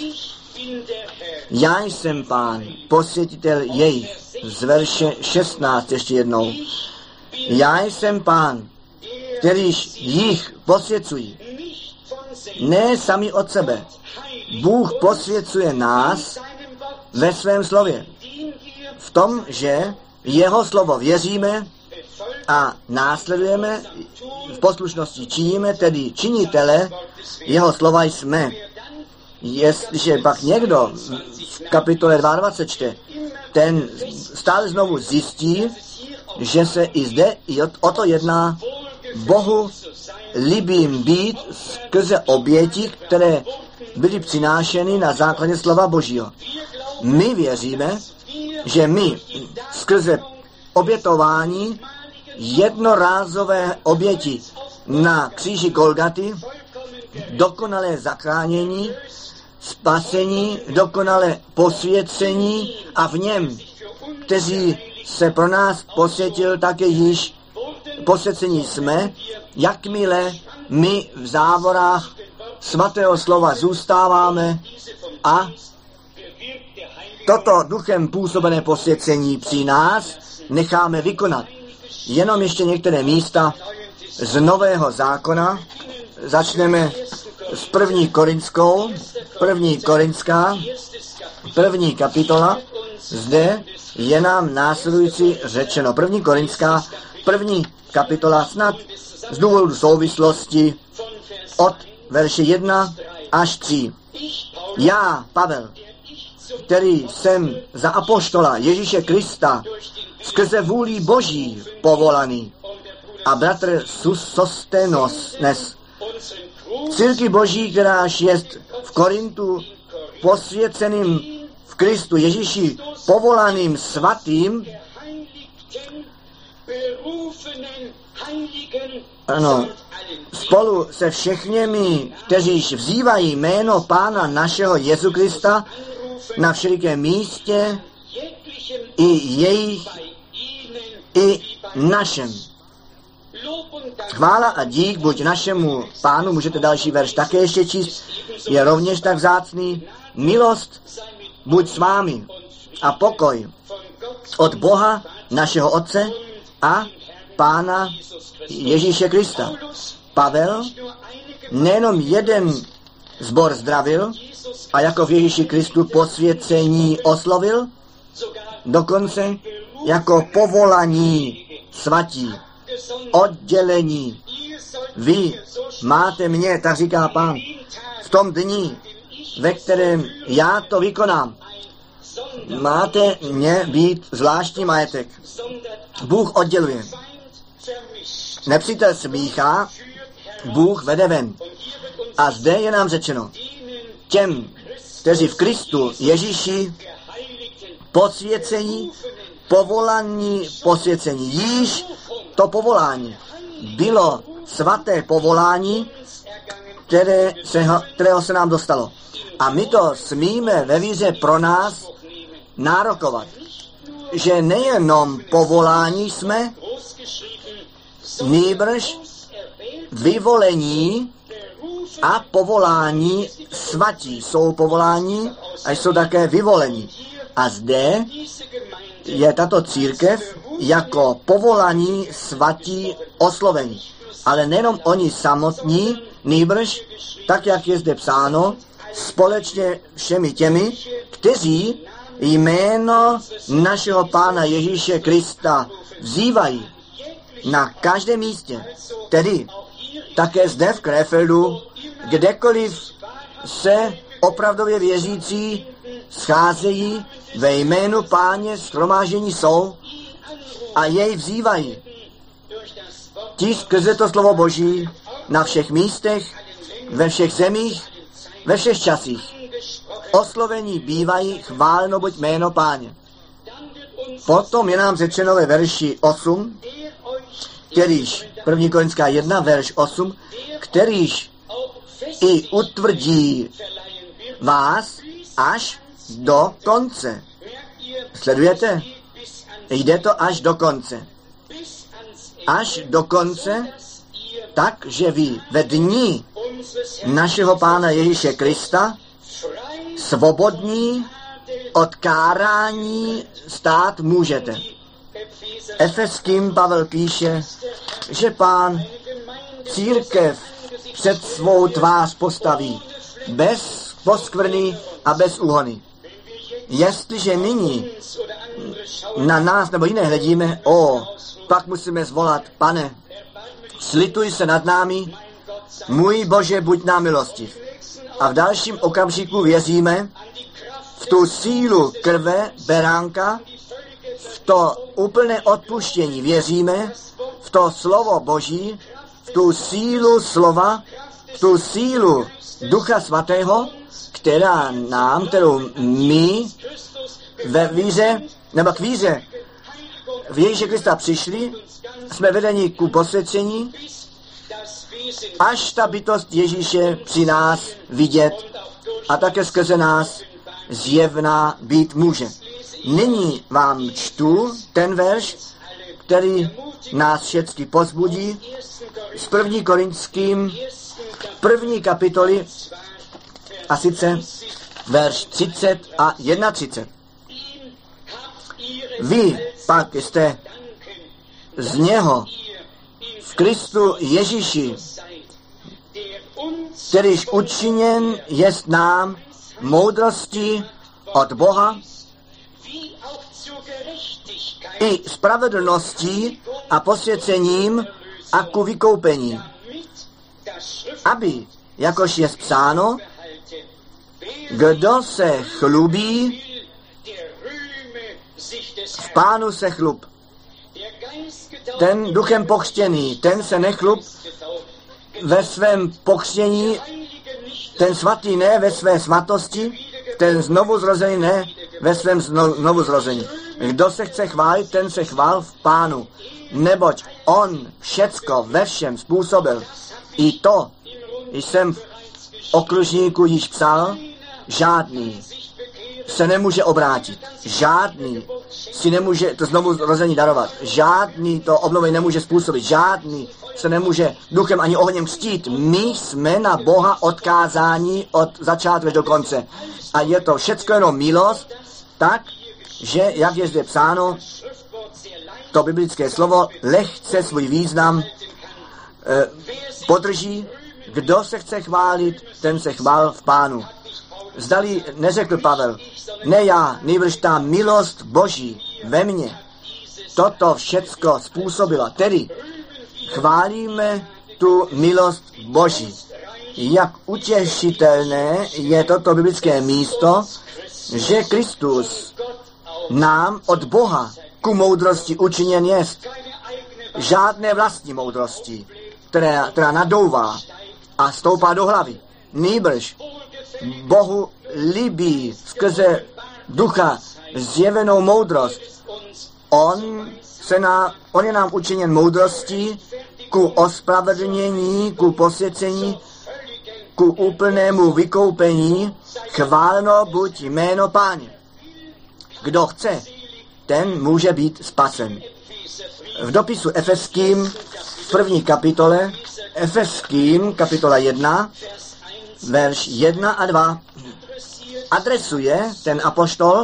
Já jsem Pán, posvětitel jejich. Z verše šestnáct ještě jednou. Já jsem Pán, kterýž jich posvěcují. Ne sami od sebe. Bůh posvěcuje nás ve svém slově. V tom, že jeho slovo věříme a následujeme, v poslušnosti činíme, tedy činitele jeho slova jsme. Jestliže pak někdo v kapitole dvacet dva čte, ten stále znovu zjistí, že se i zde i o to jedná Bohu líbím být skrze oběti, které byly přinášeny na základě slova Božího. My věříme, že my skrze obětování jednorázové oběti na kříži Golgaty, dokonalé zachránění, spasení, dokonalé posvěcení a v něm, kteří se pro nás posvětil, také již posvěcení jsme, jakmile my v závorách svatého slova zůstáváme a toto duchem působené posvěcení při nás necháme vykonat. Jenom ještě některé místa z Nového zákona. Začneme s první Korinskou, první Korinská, první kapitola. Zde je nám následující řečeno. První Korinská, první kapitola, snad z důvodu souvislosti od verše jedna až tři. Já, Pavel, který jsem za apoštola Ježíše Krista skrze vůli Boží povolaný, a bratr Sostenos, církvi Boží, kteráž jest v Korintu posvěceným v Kristu Ježíši povolaným svatým, ano, spolu se všechněmi, kteříž vzývají jméno Pána našeho Jezu Krista na všelikém místě, i jejich, i našem. Chvála a dík buď našemu Pánu, můžete další verš také ještě číst, je rovněž tak vzácný. Milost buď s vámi a pokoj od Boha našeho Otce a Pána Ježíše Krista. Pavel nejenom jeden sbor zdravil a jako v Ježíši Kristu posvěcení oslovil, dokonce jako povolaní svatí, oddělení. Vy máte mě, tak říká Pán, v tom dni, ve kterém já to vykonám, máte mě být zvláštní majetek. Bůh odděluje. Nepřítel smíchá, Bůh vede ven. A zde je nám řečeno, těm, kteří v Kristu Ježíši posvěcení, povolaní posvěcení. Již to povolání bylo svaté povolání, které se, kterého se nám dostalo. A my to smíme ve víře pro nás nárokovat. Že nejenom povolání jsme, nýbrž vyvolení a povolání svatí jsou povolání a jsou také vyvolení. A zde je tato církev jako povolaní svatí oslovení. Ale nejenom oni samotní, nýbrž, tak jak je zde psáno, společně všemi těmi, kteří jméno našeho Pána Ježíše Krista vzývají na každém místě, tedy také zde v Krefeldu, kdekoliv se opravdově věřící scházejí ve jménu Páně, shromáždění jsou a jej vzývají. Ti skrze to slovo Boží na všech místech, ve všech zemích, ve všech časích. Oslovení bývají, chváleno buď jméno Páně. Potom je nám řečeno ve verši osm, kterýž, první Korintská jedna, verš osm, kterýž i utvrdí vás až do konce. Sledujete? Jde to až do konce. Až do konce, tak, že vy ve dní našeho Pána Ježíše Krista svobodní od kárání stát můžete. Efeským Pavel píše, že Pán církev před svou tvář postaví bez poskvrny a bez úhony. Jestliže nyní na nás nebo jiné hledíme, o, pak musíme zvolat, Pane, slituj se nad námi, můj Bože, buď nám milostiv. A v dalším okamžiku věříme v tu sílu krve beránka, v to úplné odpuštění. Věříme v to slovo Boží, v tu sílu slova, v tu sílu Ducha Svatého, která nám, kterou my ve víře, nebo k víře v Ježíše Krista přišli, jsme vedeni ku posvěcení, až ta bytost Ježíše při nás vidět a také skrze nás zjevná být může. Nyní vám čtu ten verš, který nás všechny pozbudí z první Korinským první kapitoly, a sice verš třicet a třicet jedna. Vy pak jste z něho v Kristu Ježíši, kterýž učiněn jest nám moudrosti od Boha i spravedlností a posvěcením a ku vykoupení, aby, jakož je psáno, kdo se chlubí, v Pánu se chlub. Ten duchem pokřtěný, ten se nechlup ve svém pokřtění, ten svatý ne ve své svatosti, ten znovu zrozený ne ve svém znovu zrození. Kdo se chce chválit, ten se chvál v Pánu, neboť on všecko ve všem způsobil. I to jsem v okružníku již psal, žádný se nemůže obrátit, žádný si nemůže to znovu zrození darovat, žádný to obnovení nemůže způsobit, žádný se nemůže duchem ani ohněm křtít. My jsme na Boha odkázáni od začátku do konce. A je to všecko jenom milost, tak, že, jak je zde psáno, to biblické slovo lehce svůj význam eh, podrží. Kdo se chce chválit, ten se chvál v Pánu. Zdali neřekl Pavel, ne já, nejbrž ta milost Boží ve mně toto všecko způsobila. Tedy chválíme tu milost Boží. Jak utěšitelné je toto biblické místo, že Kristus nám od Boha ku moudrosti učiněn jest. Žádné vlastní moudrosti, která, která nadouvá a stoupá do hlavy. Nýbrž Bohu líbí skrze ducha zjevenou moudrost. On, se na, on je nám učiněn moudrostí ku ospravedlnění, ku posvěcení, ku úplnému vykoupení. Chváleno buď jméno Páně. Kdo chce, ten může být spasen. V dopisu Efeským v první kapitole, Efeským kapitola jedna, verš jedna a dva, adresuje ten apoštol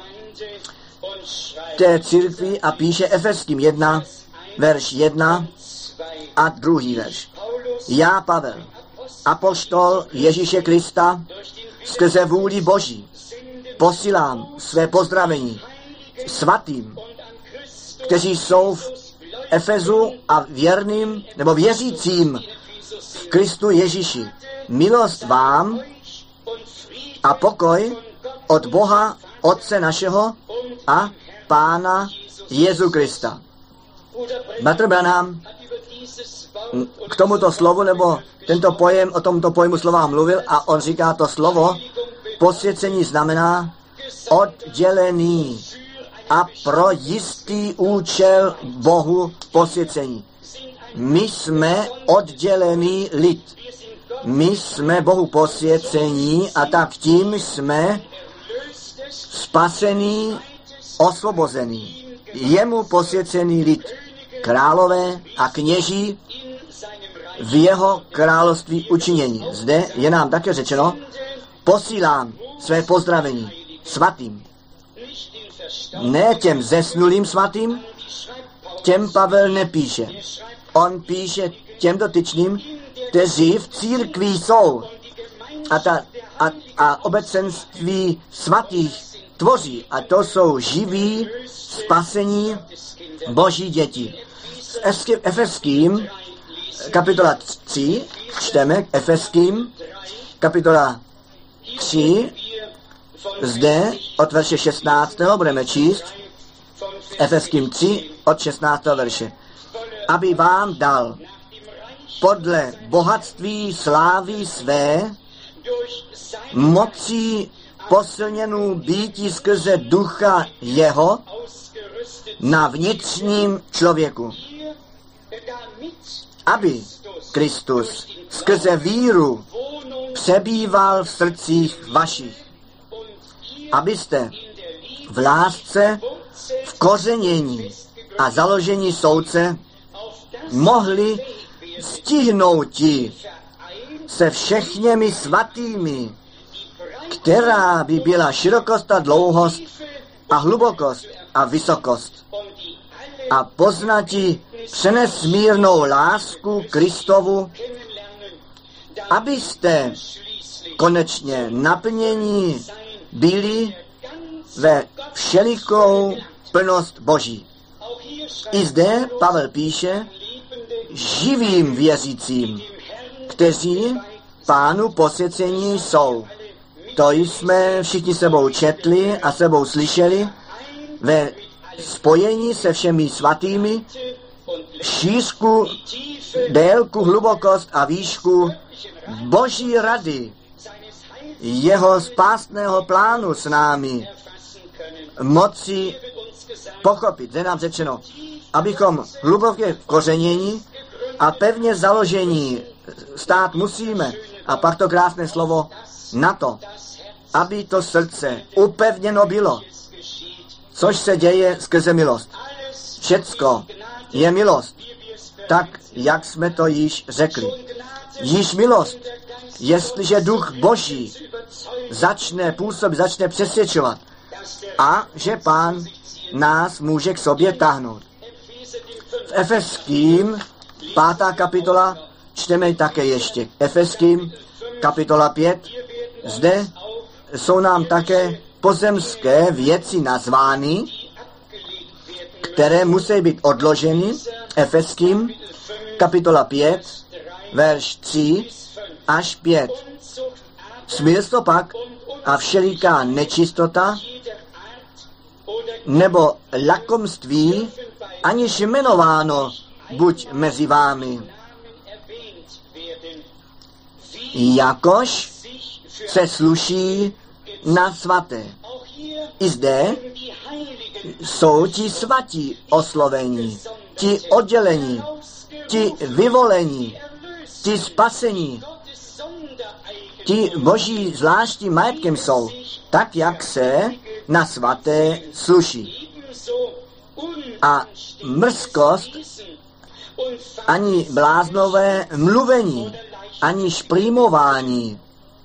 té církvi a píše Efeským jedna, verš jedna a druhý verš. Já, Pavel, apoštol Ježíše Krista, skrze vůli Boží, posílám své pozdravení svatým kteří jsou v Efezu a věrným nebo věřícím v Kristu Ježíši. Milost vám a pokoj od Boha, Otce našeho a Pána Jezu Krista. Bratr Branham k tomuto slovu, nebo tento pojem, o tomto pojmu slova mluvil a on říká, to slovo posvěcení znamená oddělený a pro jistý účel Bohu posvěcení. My jsme oddělený lid. My jsme Bohu posvěcení a tak tím jsme spasený, osvobozený. Jemu posvěcený lid. Králové a kněží v jeho království učinění. Zde je nám také řečeno, posílám své pozdravení svatým. Ne těm zesnulým svatým, těm Pavel nepíše. On píše těm dotyčným, kteří v církvi jsou a, ta, a, a obecenství svatých tvoří. A to jsou živí, spasení Boží děti. S Efeským kapitola tři, čteme Efeským kapitola tři, zde od verše šestnáctého budeme číst Efeským tři od šestnáctého verše. Aby vám dal podle bohatství slávy své mocí posilněnou býtí skrze ducha jeho na vnitřním člověku. Aby Kristus skrze víru přebýval v srdcích vašich. Abyste v lásce, v kořenění a založení soudce mohli stihnouti se všechněmi svatými, která by byla širokost a dlouhost a hlubokost a vysokost a poznati přenesmírnou lásku Kristovu, abyste konečně naplnění byli ve všelikou plnost Boží. I zde Pavel píše živým věřícím, kteří Pánu posvěcení jsou. To jsme všichni sebou četli a sebou slyšeli ve spojení se všemi svatými, šířku, délku, hlubokost a výšku Boží rady, jeho spásného plánu s námi moci pochopit. Zde nám řečeno, abychom hluboké v kořenění a pevně založení stát musíme. A pak to krásné slovo na to, aby to srdce upevněno bylo, což se děje skrze milost. Všecko je milost, tak, jak jsme to již řekli. Již milost, jestliže duch Boží začne působit, začne přesvědčovat a že Pán nás může k sobě táhnout. V Efeským, pátá kapitola, čteme také ještě. Efeským, kapitola pět, zde jsou nám také pozemské věci nazvány, které musí být odloženy. Efeským, kapitola pět, verš tři až pět. Smilstvo pak a všeliká nečistota nebo lakomství, aniž jmenováno buď mezi vámi. Jakož se sluší na svaté. I zde jsou ti svatí oslovení, ti oddělení, ti vyvolení, ti spasení, ti Boží zvláštní majetkem jsou, tak jak se na svaté sluší. A mrzkost, ani bláznové mluvení, ani šprýmování,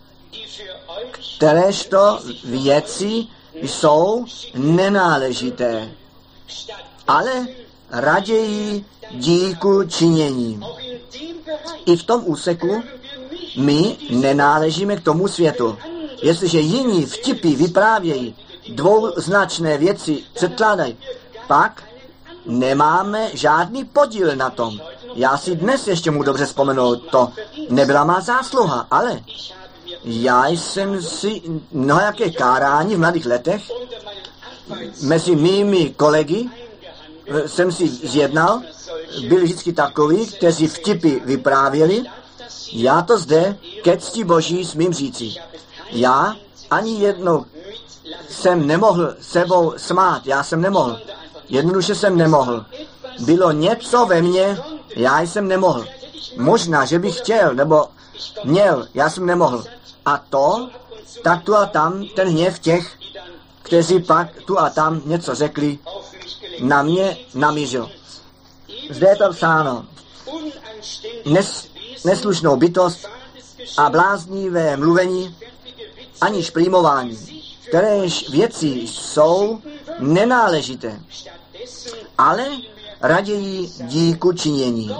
kteréžto věci jsou nenáležité, ale raději díku činění. I v tom úseku my nenáležíme k tomu světu. Jestliže jiní vtipy vyprávějí, dvouznačné věci předkládají, pak nemáme žádný podíl na tom. Já si dnes ještě mu dobře vzpomenu, to nebyla má zásluha, ale já jsem si mnohajaké kárání v mladých letech mezi mými kolegy jsem si zjednal, byli vždycky takoví, kteří vtipy vyprávěli. Já to zde ke cti Boží smím říci. Já ani jednou jsem nemohl sebou smát, já jsem nemohl. Jednoduše jsem nemohl. Bylo něco ve mně, já jsem nemohl. Možná, že bych chtěl, nebo měl, já jsem nemohl. A to, tak tu a tam, ten hněv těch, kteří pak tu a tam něco řekli, na mě namířil. Zde je to psáno. Nes, neslušnou bytost a bláznivé mluvení, aniž plýmování, kteréž věci jsou nenáležité, ale raději díku činění.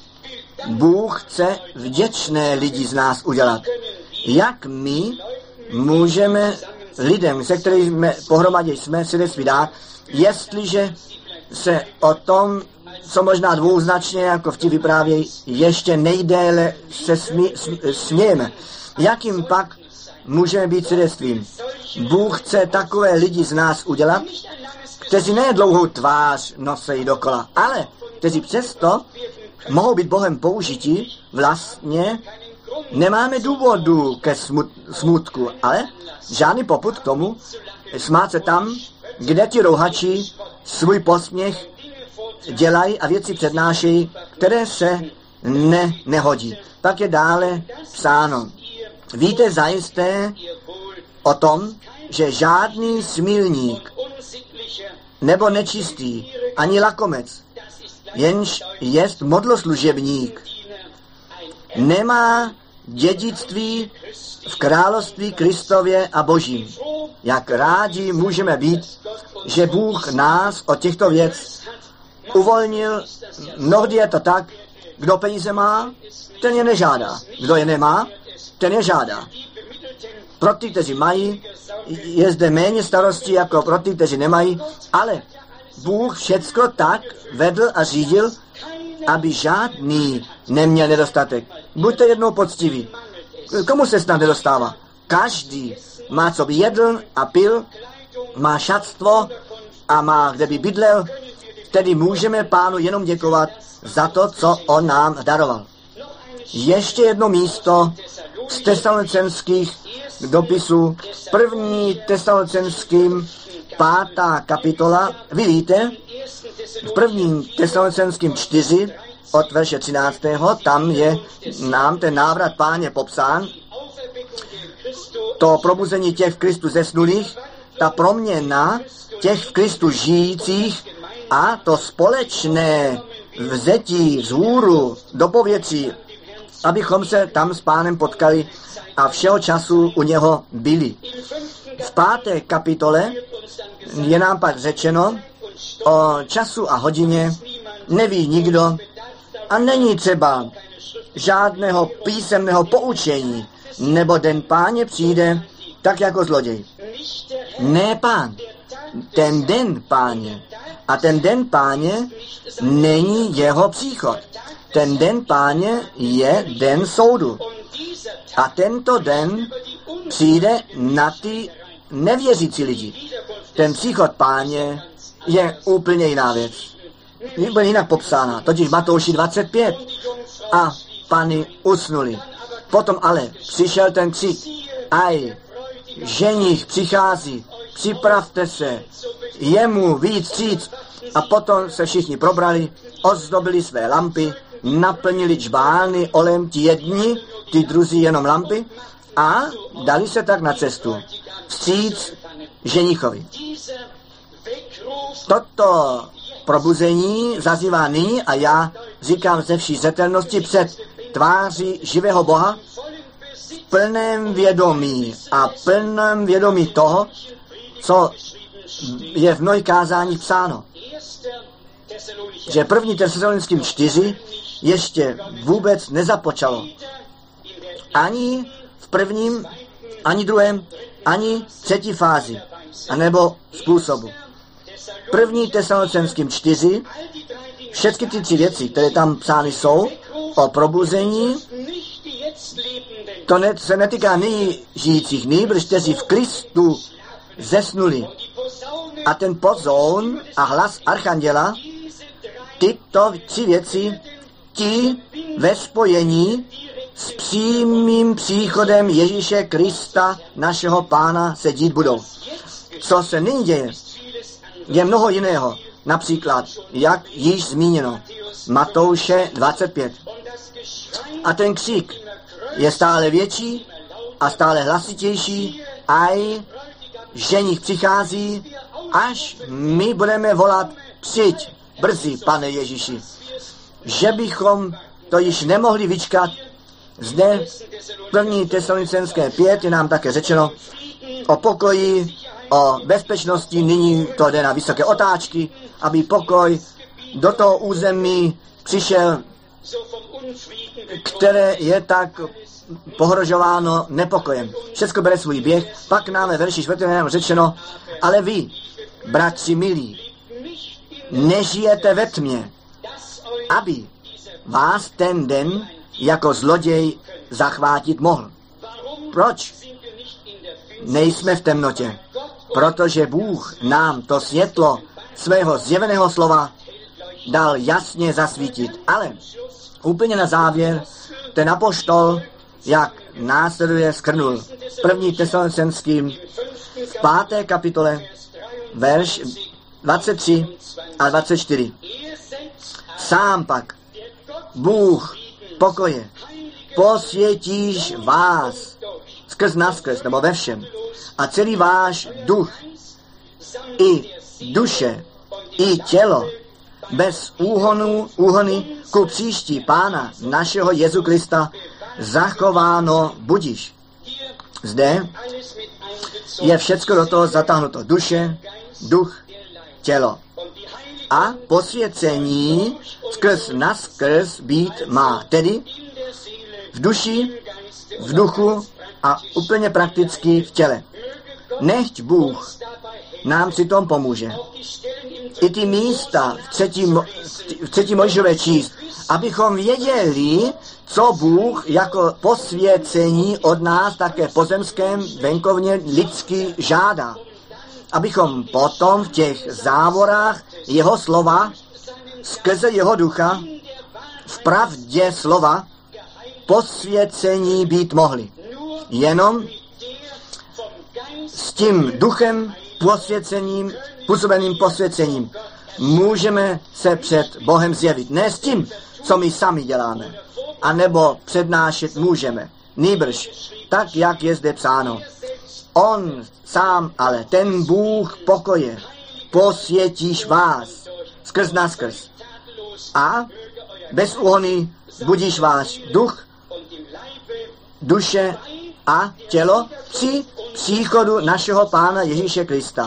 Bůh chce vděčné lidi z nás udělat. Jak my můžeme lidem, se kterými pohromadě jsme, svědectví dát, jestliže se o tom, co možná dvouznačně, jako vtip vyprávějí, ještě nejdéle se smí, smějeme. Jakým pak můžeme být svědectvím? Bůh chce takové lidi z nás udělat, kteří ne dlouhou tvář nosejí dokola, ale kteří přesto mohou být Bohem použiti, vlastně nemáme důvodu ke smut, smutku, ale žádný popud k tomu, smát se tam, kde ti rouhači svůj posměch dělají a věci přednášejí, které se ne, nehodí. Pak je dále psáno. Víte zajisté o tom, že žádný smilník nebo nečistý, ani lakomec, jenž jest modloslužebník, nemá dědictví v království Kristově a Božím. Jak rádi můžeme být, že Bůh nás od těchto věc uvolnil. Mnohdy je to tak, kdo peníze má, ten je nežádá. Kdo je nemá, ten je žádá. Pro ty, kteří mají, je zde méně starostí jako pro ty, kteří nemají, ale Bůh všecko tak vedl a řídil, aby žádný neměl nedostatek. Buďte jednou poctiví. Komu se snad nedostává? Každý má, co by jedl a pil, má šatstvo a má, kde by bydlel, tedy můžeme Pánu jenom děkovat za to, co on nám daroval. Ještě jedno místo z tesalonicenských dopisů, první tesalonicenským pátá kapitola. Vy víte, v prvním tesalonicenským čtyři od verše třináctého tam je nám ten návrat Páně popsán, to probuzení těch v Kristu zesnulých, ta proměna těch v Kristu žijících a to společné vzetí vzhůru do povětří, abychom se tam s Pánem potkali a všeho času u něho byli. V páté kapitole je nám pak řečeno o času a hodině neví nikdo a není třeba žádného písemného poučení, nebo den Páně přijde tak jako zloděj. Ne Pán, ten den Páně. A ten den Páně není jeho příchod. Ten den Páně je den soudu. A tento den přijde na ty nevěřící lidi. Ten příchod Páně je úplně jiná věc. Bude jinak popsána, totiž Matouši dvacet pět. A pány usnuli. Potom ale přišel ten křik. Aj, ženich přichází, připravte se, jemu víc vstříc. A potom se všichni probrali, ozdobili své lampy, naplnili čbány olem ti jedni, ty druzí jenom lampy a dali se tak na cestu. Vstříc ženichovi. Toto probuzení zazývá nyní a já říkám ze vší zřetelnosti před tváří živého Boha v plném vědomí a plném vědomí toho, co je v mnohých kázáních psáno. Že první Tesalonickým čtyři ještě vůbec nezapočalo. Ani v prvním, ani druhém, ani třetí fázi, anebo způsobu. první Tesalonickým čtyři, všechny ty tři věci, které tam psány jsou, o probuzení, to ne, se netýká nyní žijících, nýbrž kteří v Kristu zesnuli. A ten pozoun a hlas archanděla, tyto tři věci, ti ve spojení s přímým příchodem Ježíše Krista, našeho Pána, se dít budou. Co se nyní děje, je mnoho jiného. Například, jak již zmíněno, Matouše dvacet pět. A ten křik je stále větší a stále hlasitější, aj ženich přichází, až my budeme volat: přijď brzy, Pane Ježíši. Že bychom to již nemohli vyčkat. Zde první Tesalonické pět je nám také řečeno o pokoji, o bezpečnosti. Nyní to jde na vysoké otáčky, aby pokoj do toho území přišel, které je tak pohrožováno nepokojem. Všechno bere svůj běh. Pak nám ve verši čtvrtém řečeno: ale vy, bratři milí, nežijete ve tmě, aby vás ten den jako zloděj zachvátit mohl. Proč nejsme v temnotě? Protože Bůh nám to světlo svého zjeveného slova dal jasně zasvítit. Ale úplně na závěr ten apoštol, jak následuje, skrnul. První Tesalonickým v páté kapitole, verš dvacet tři a dvacet čtyři. Sám pak Bůh pokoje posvětíš vás skrz naskrz, nebo ve všem, a celý váš duch, i duše, i tělo, bez úhonu, úhony ku příští Pána našeho Jezu Krista zachováno budiš. Zde je všecko do toho zatáhnuto. Duše, duch, tělo. A posvěcení skrz naskrz být má. Tedy v duši, v duchu a úplně prakticky v těle. Nechť Bůh nám při tom pomůže. I ty místa v třetí, v třetí Mojžíšové číst, abychom věděli, co Bůh jako posvěcení od nás také pozemském, venkovně, lidsky žádá. Abychom potom v těch závorách jeho slova, skrze jeho ducha, v pravdě slova, posvěcení být mohli. Jenom s tím duchem posvěcením, působeným posvěcením můžeme se před Bohem zjevit. Ne s tím, co my sami děláme, anebo přednášet můžeme. Nýbrž, tak, jak je zde psáno. On sám, ale ten Bůh pokoje, posvětíš vás skrz naskrz. A bez úhony budíš váš duch, duše a tělo při příchodu našeho Pána Ježíše Krista.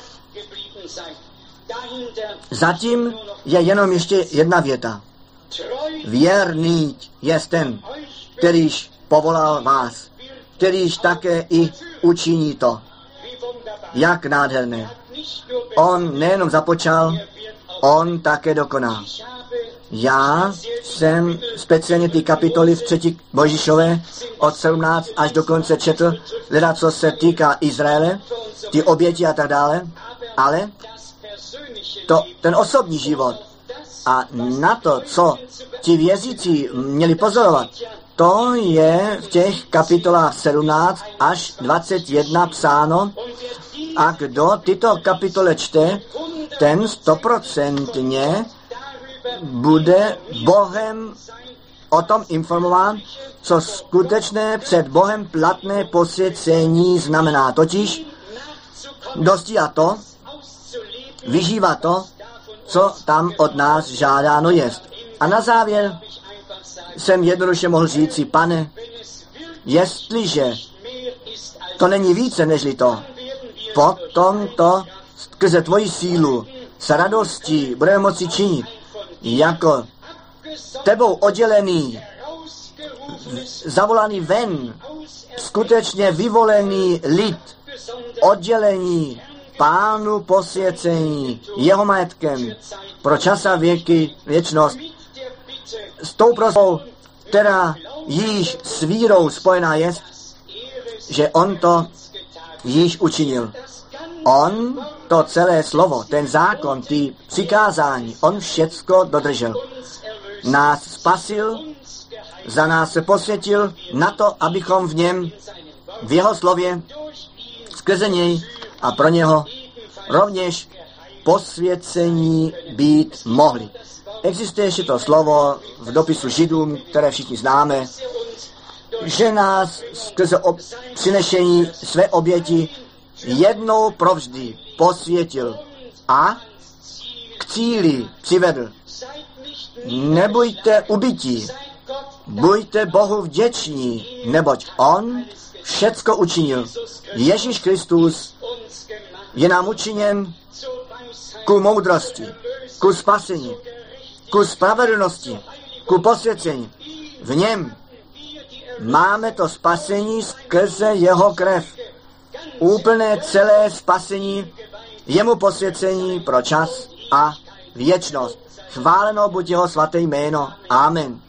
Zatím je jenom ještě jedna věta. Věrný je ten, kterýž povolal vás, kterýž také i učiní to. Jak nádherné. On nejenom započal, on také dokoná. Já jsem speciálně ty kapitoly v třetí Mojžíšové od sedmnáct až do konce četl, hledat, co se týká Izraele, ty oběti a tak dále, ale to, ten osobní život a na to, co ti věřící měli pozorovat, to je v těch kapitolách sedmnáct až dvacet jedna psáno, a kdo tyto kapitole čte, ten stoprocentně bude Bohem o tom informován, co skutečné před Bohem platné posvěcení znamená. Totiž dosti a to, vyžívá to, co tam od nás žádáno jest. A na závěr jsem jednoduše mohl říci: Pane, jestliže to není více nežli to, potom to skrze tvoji sílu s radostí budeme moci činit, jako tebou oddělený, zavolaný ven, skutečně vyvolený lid, oddělení Pánu posvěcení jeho majetkem pro čas a věky, věčnost, s tou prosbou, která již s vírou spojená je, že on to již učinil. On to celé slovo, ten zákon, ty přikázání, on všecko dodržel. Nás spasil, za nás se posvětil na to, abychom v něm, v jeho slově, skrze něj a pro něho rovněž posvěcení být mohli. Existuje ještě to slovo v dopisu Židům, které všichni známe, že nás skrze ob- přinešení své oběti jednou provždy posvětil a k cíli přivedl. Nebuďte ubití, buďte Bohu vděční, neboť on všecko učinil. Ježíš Kristus je nám učiněn ku moudrosti, ku spasení, ku spravedlnosti, ku posvěcení. V něm máme to spasení skrze jeho krev. Úplné celé spasení, jemu posvěcení pro čas a věčnost. Chváleno buď jeho svaté jméno. Amen.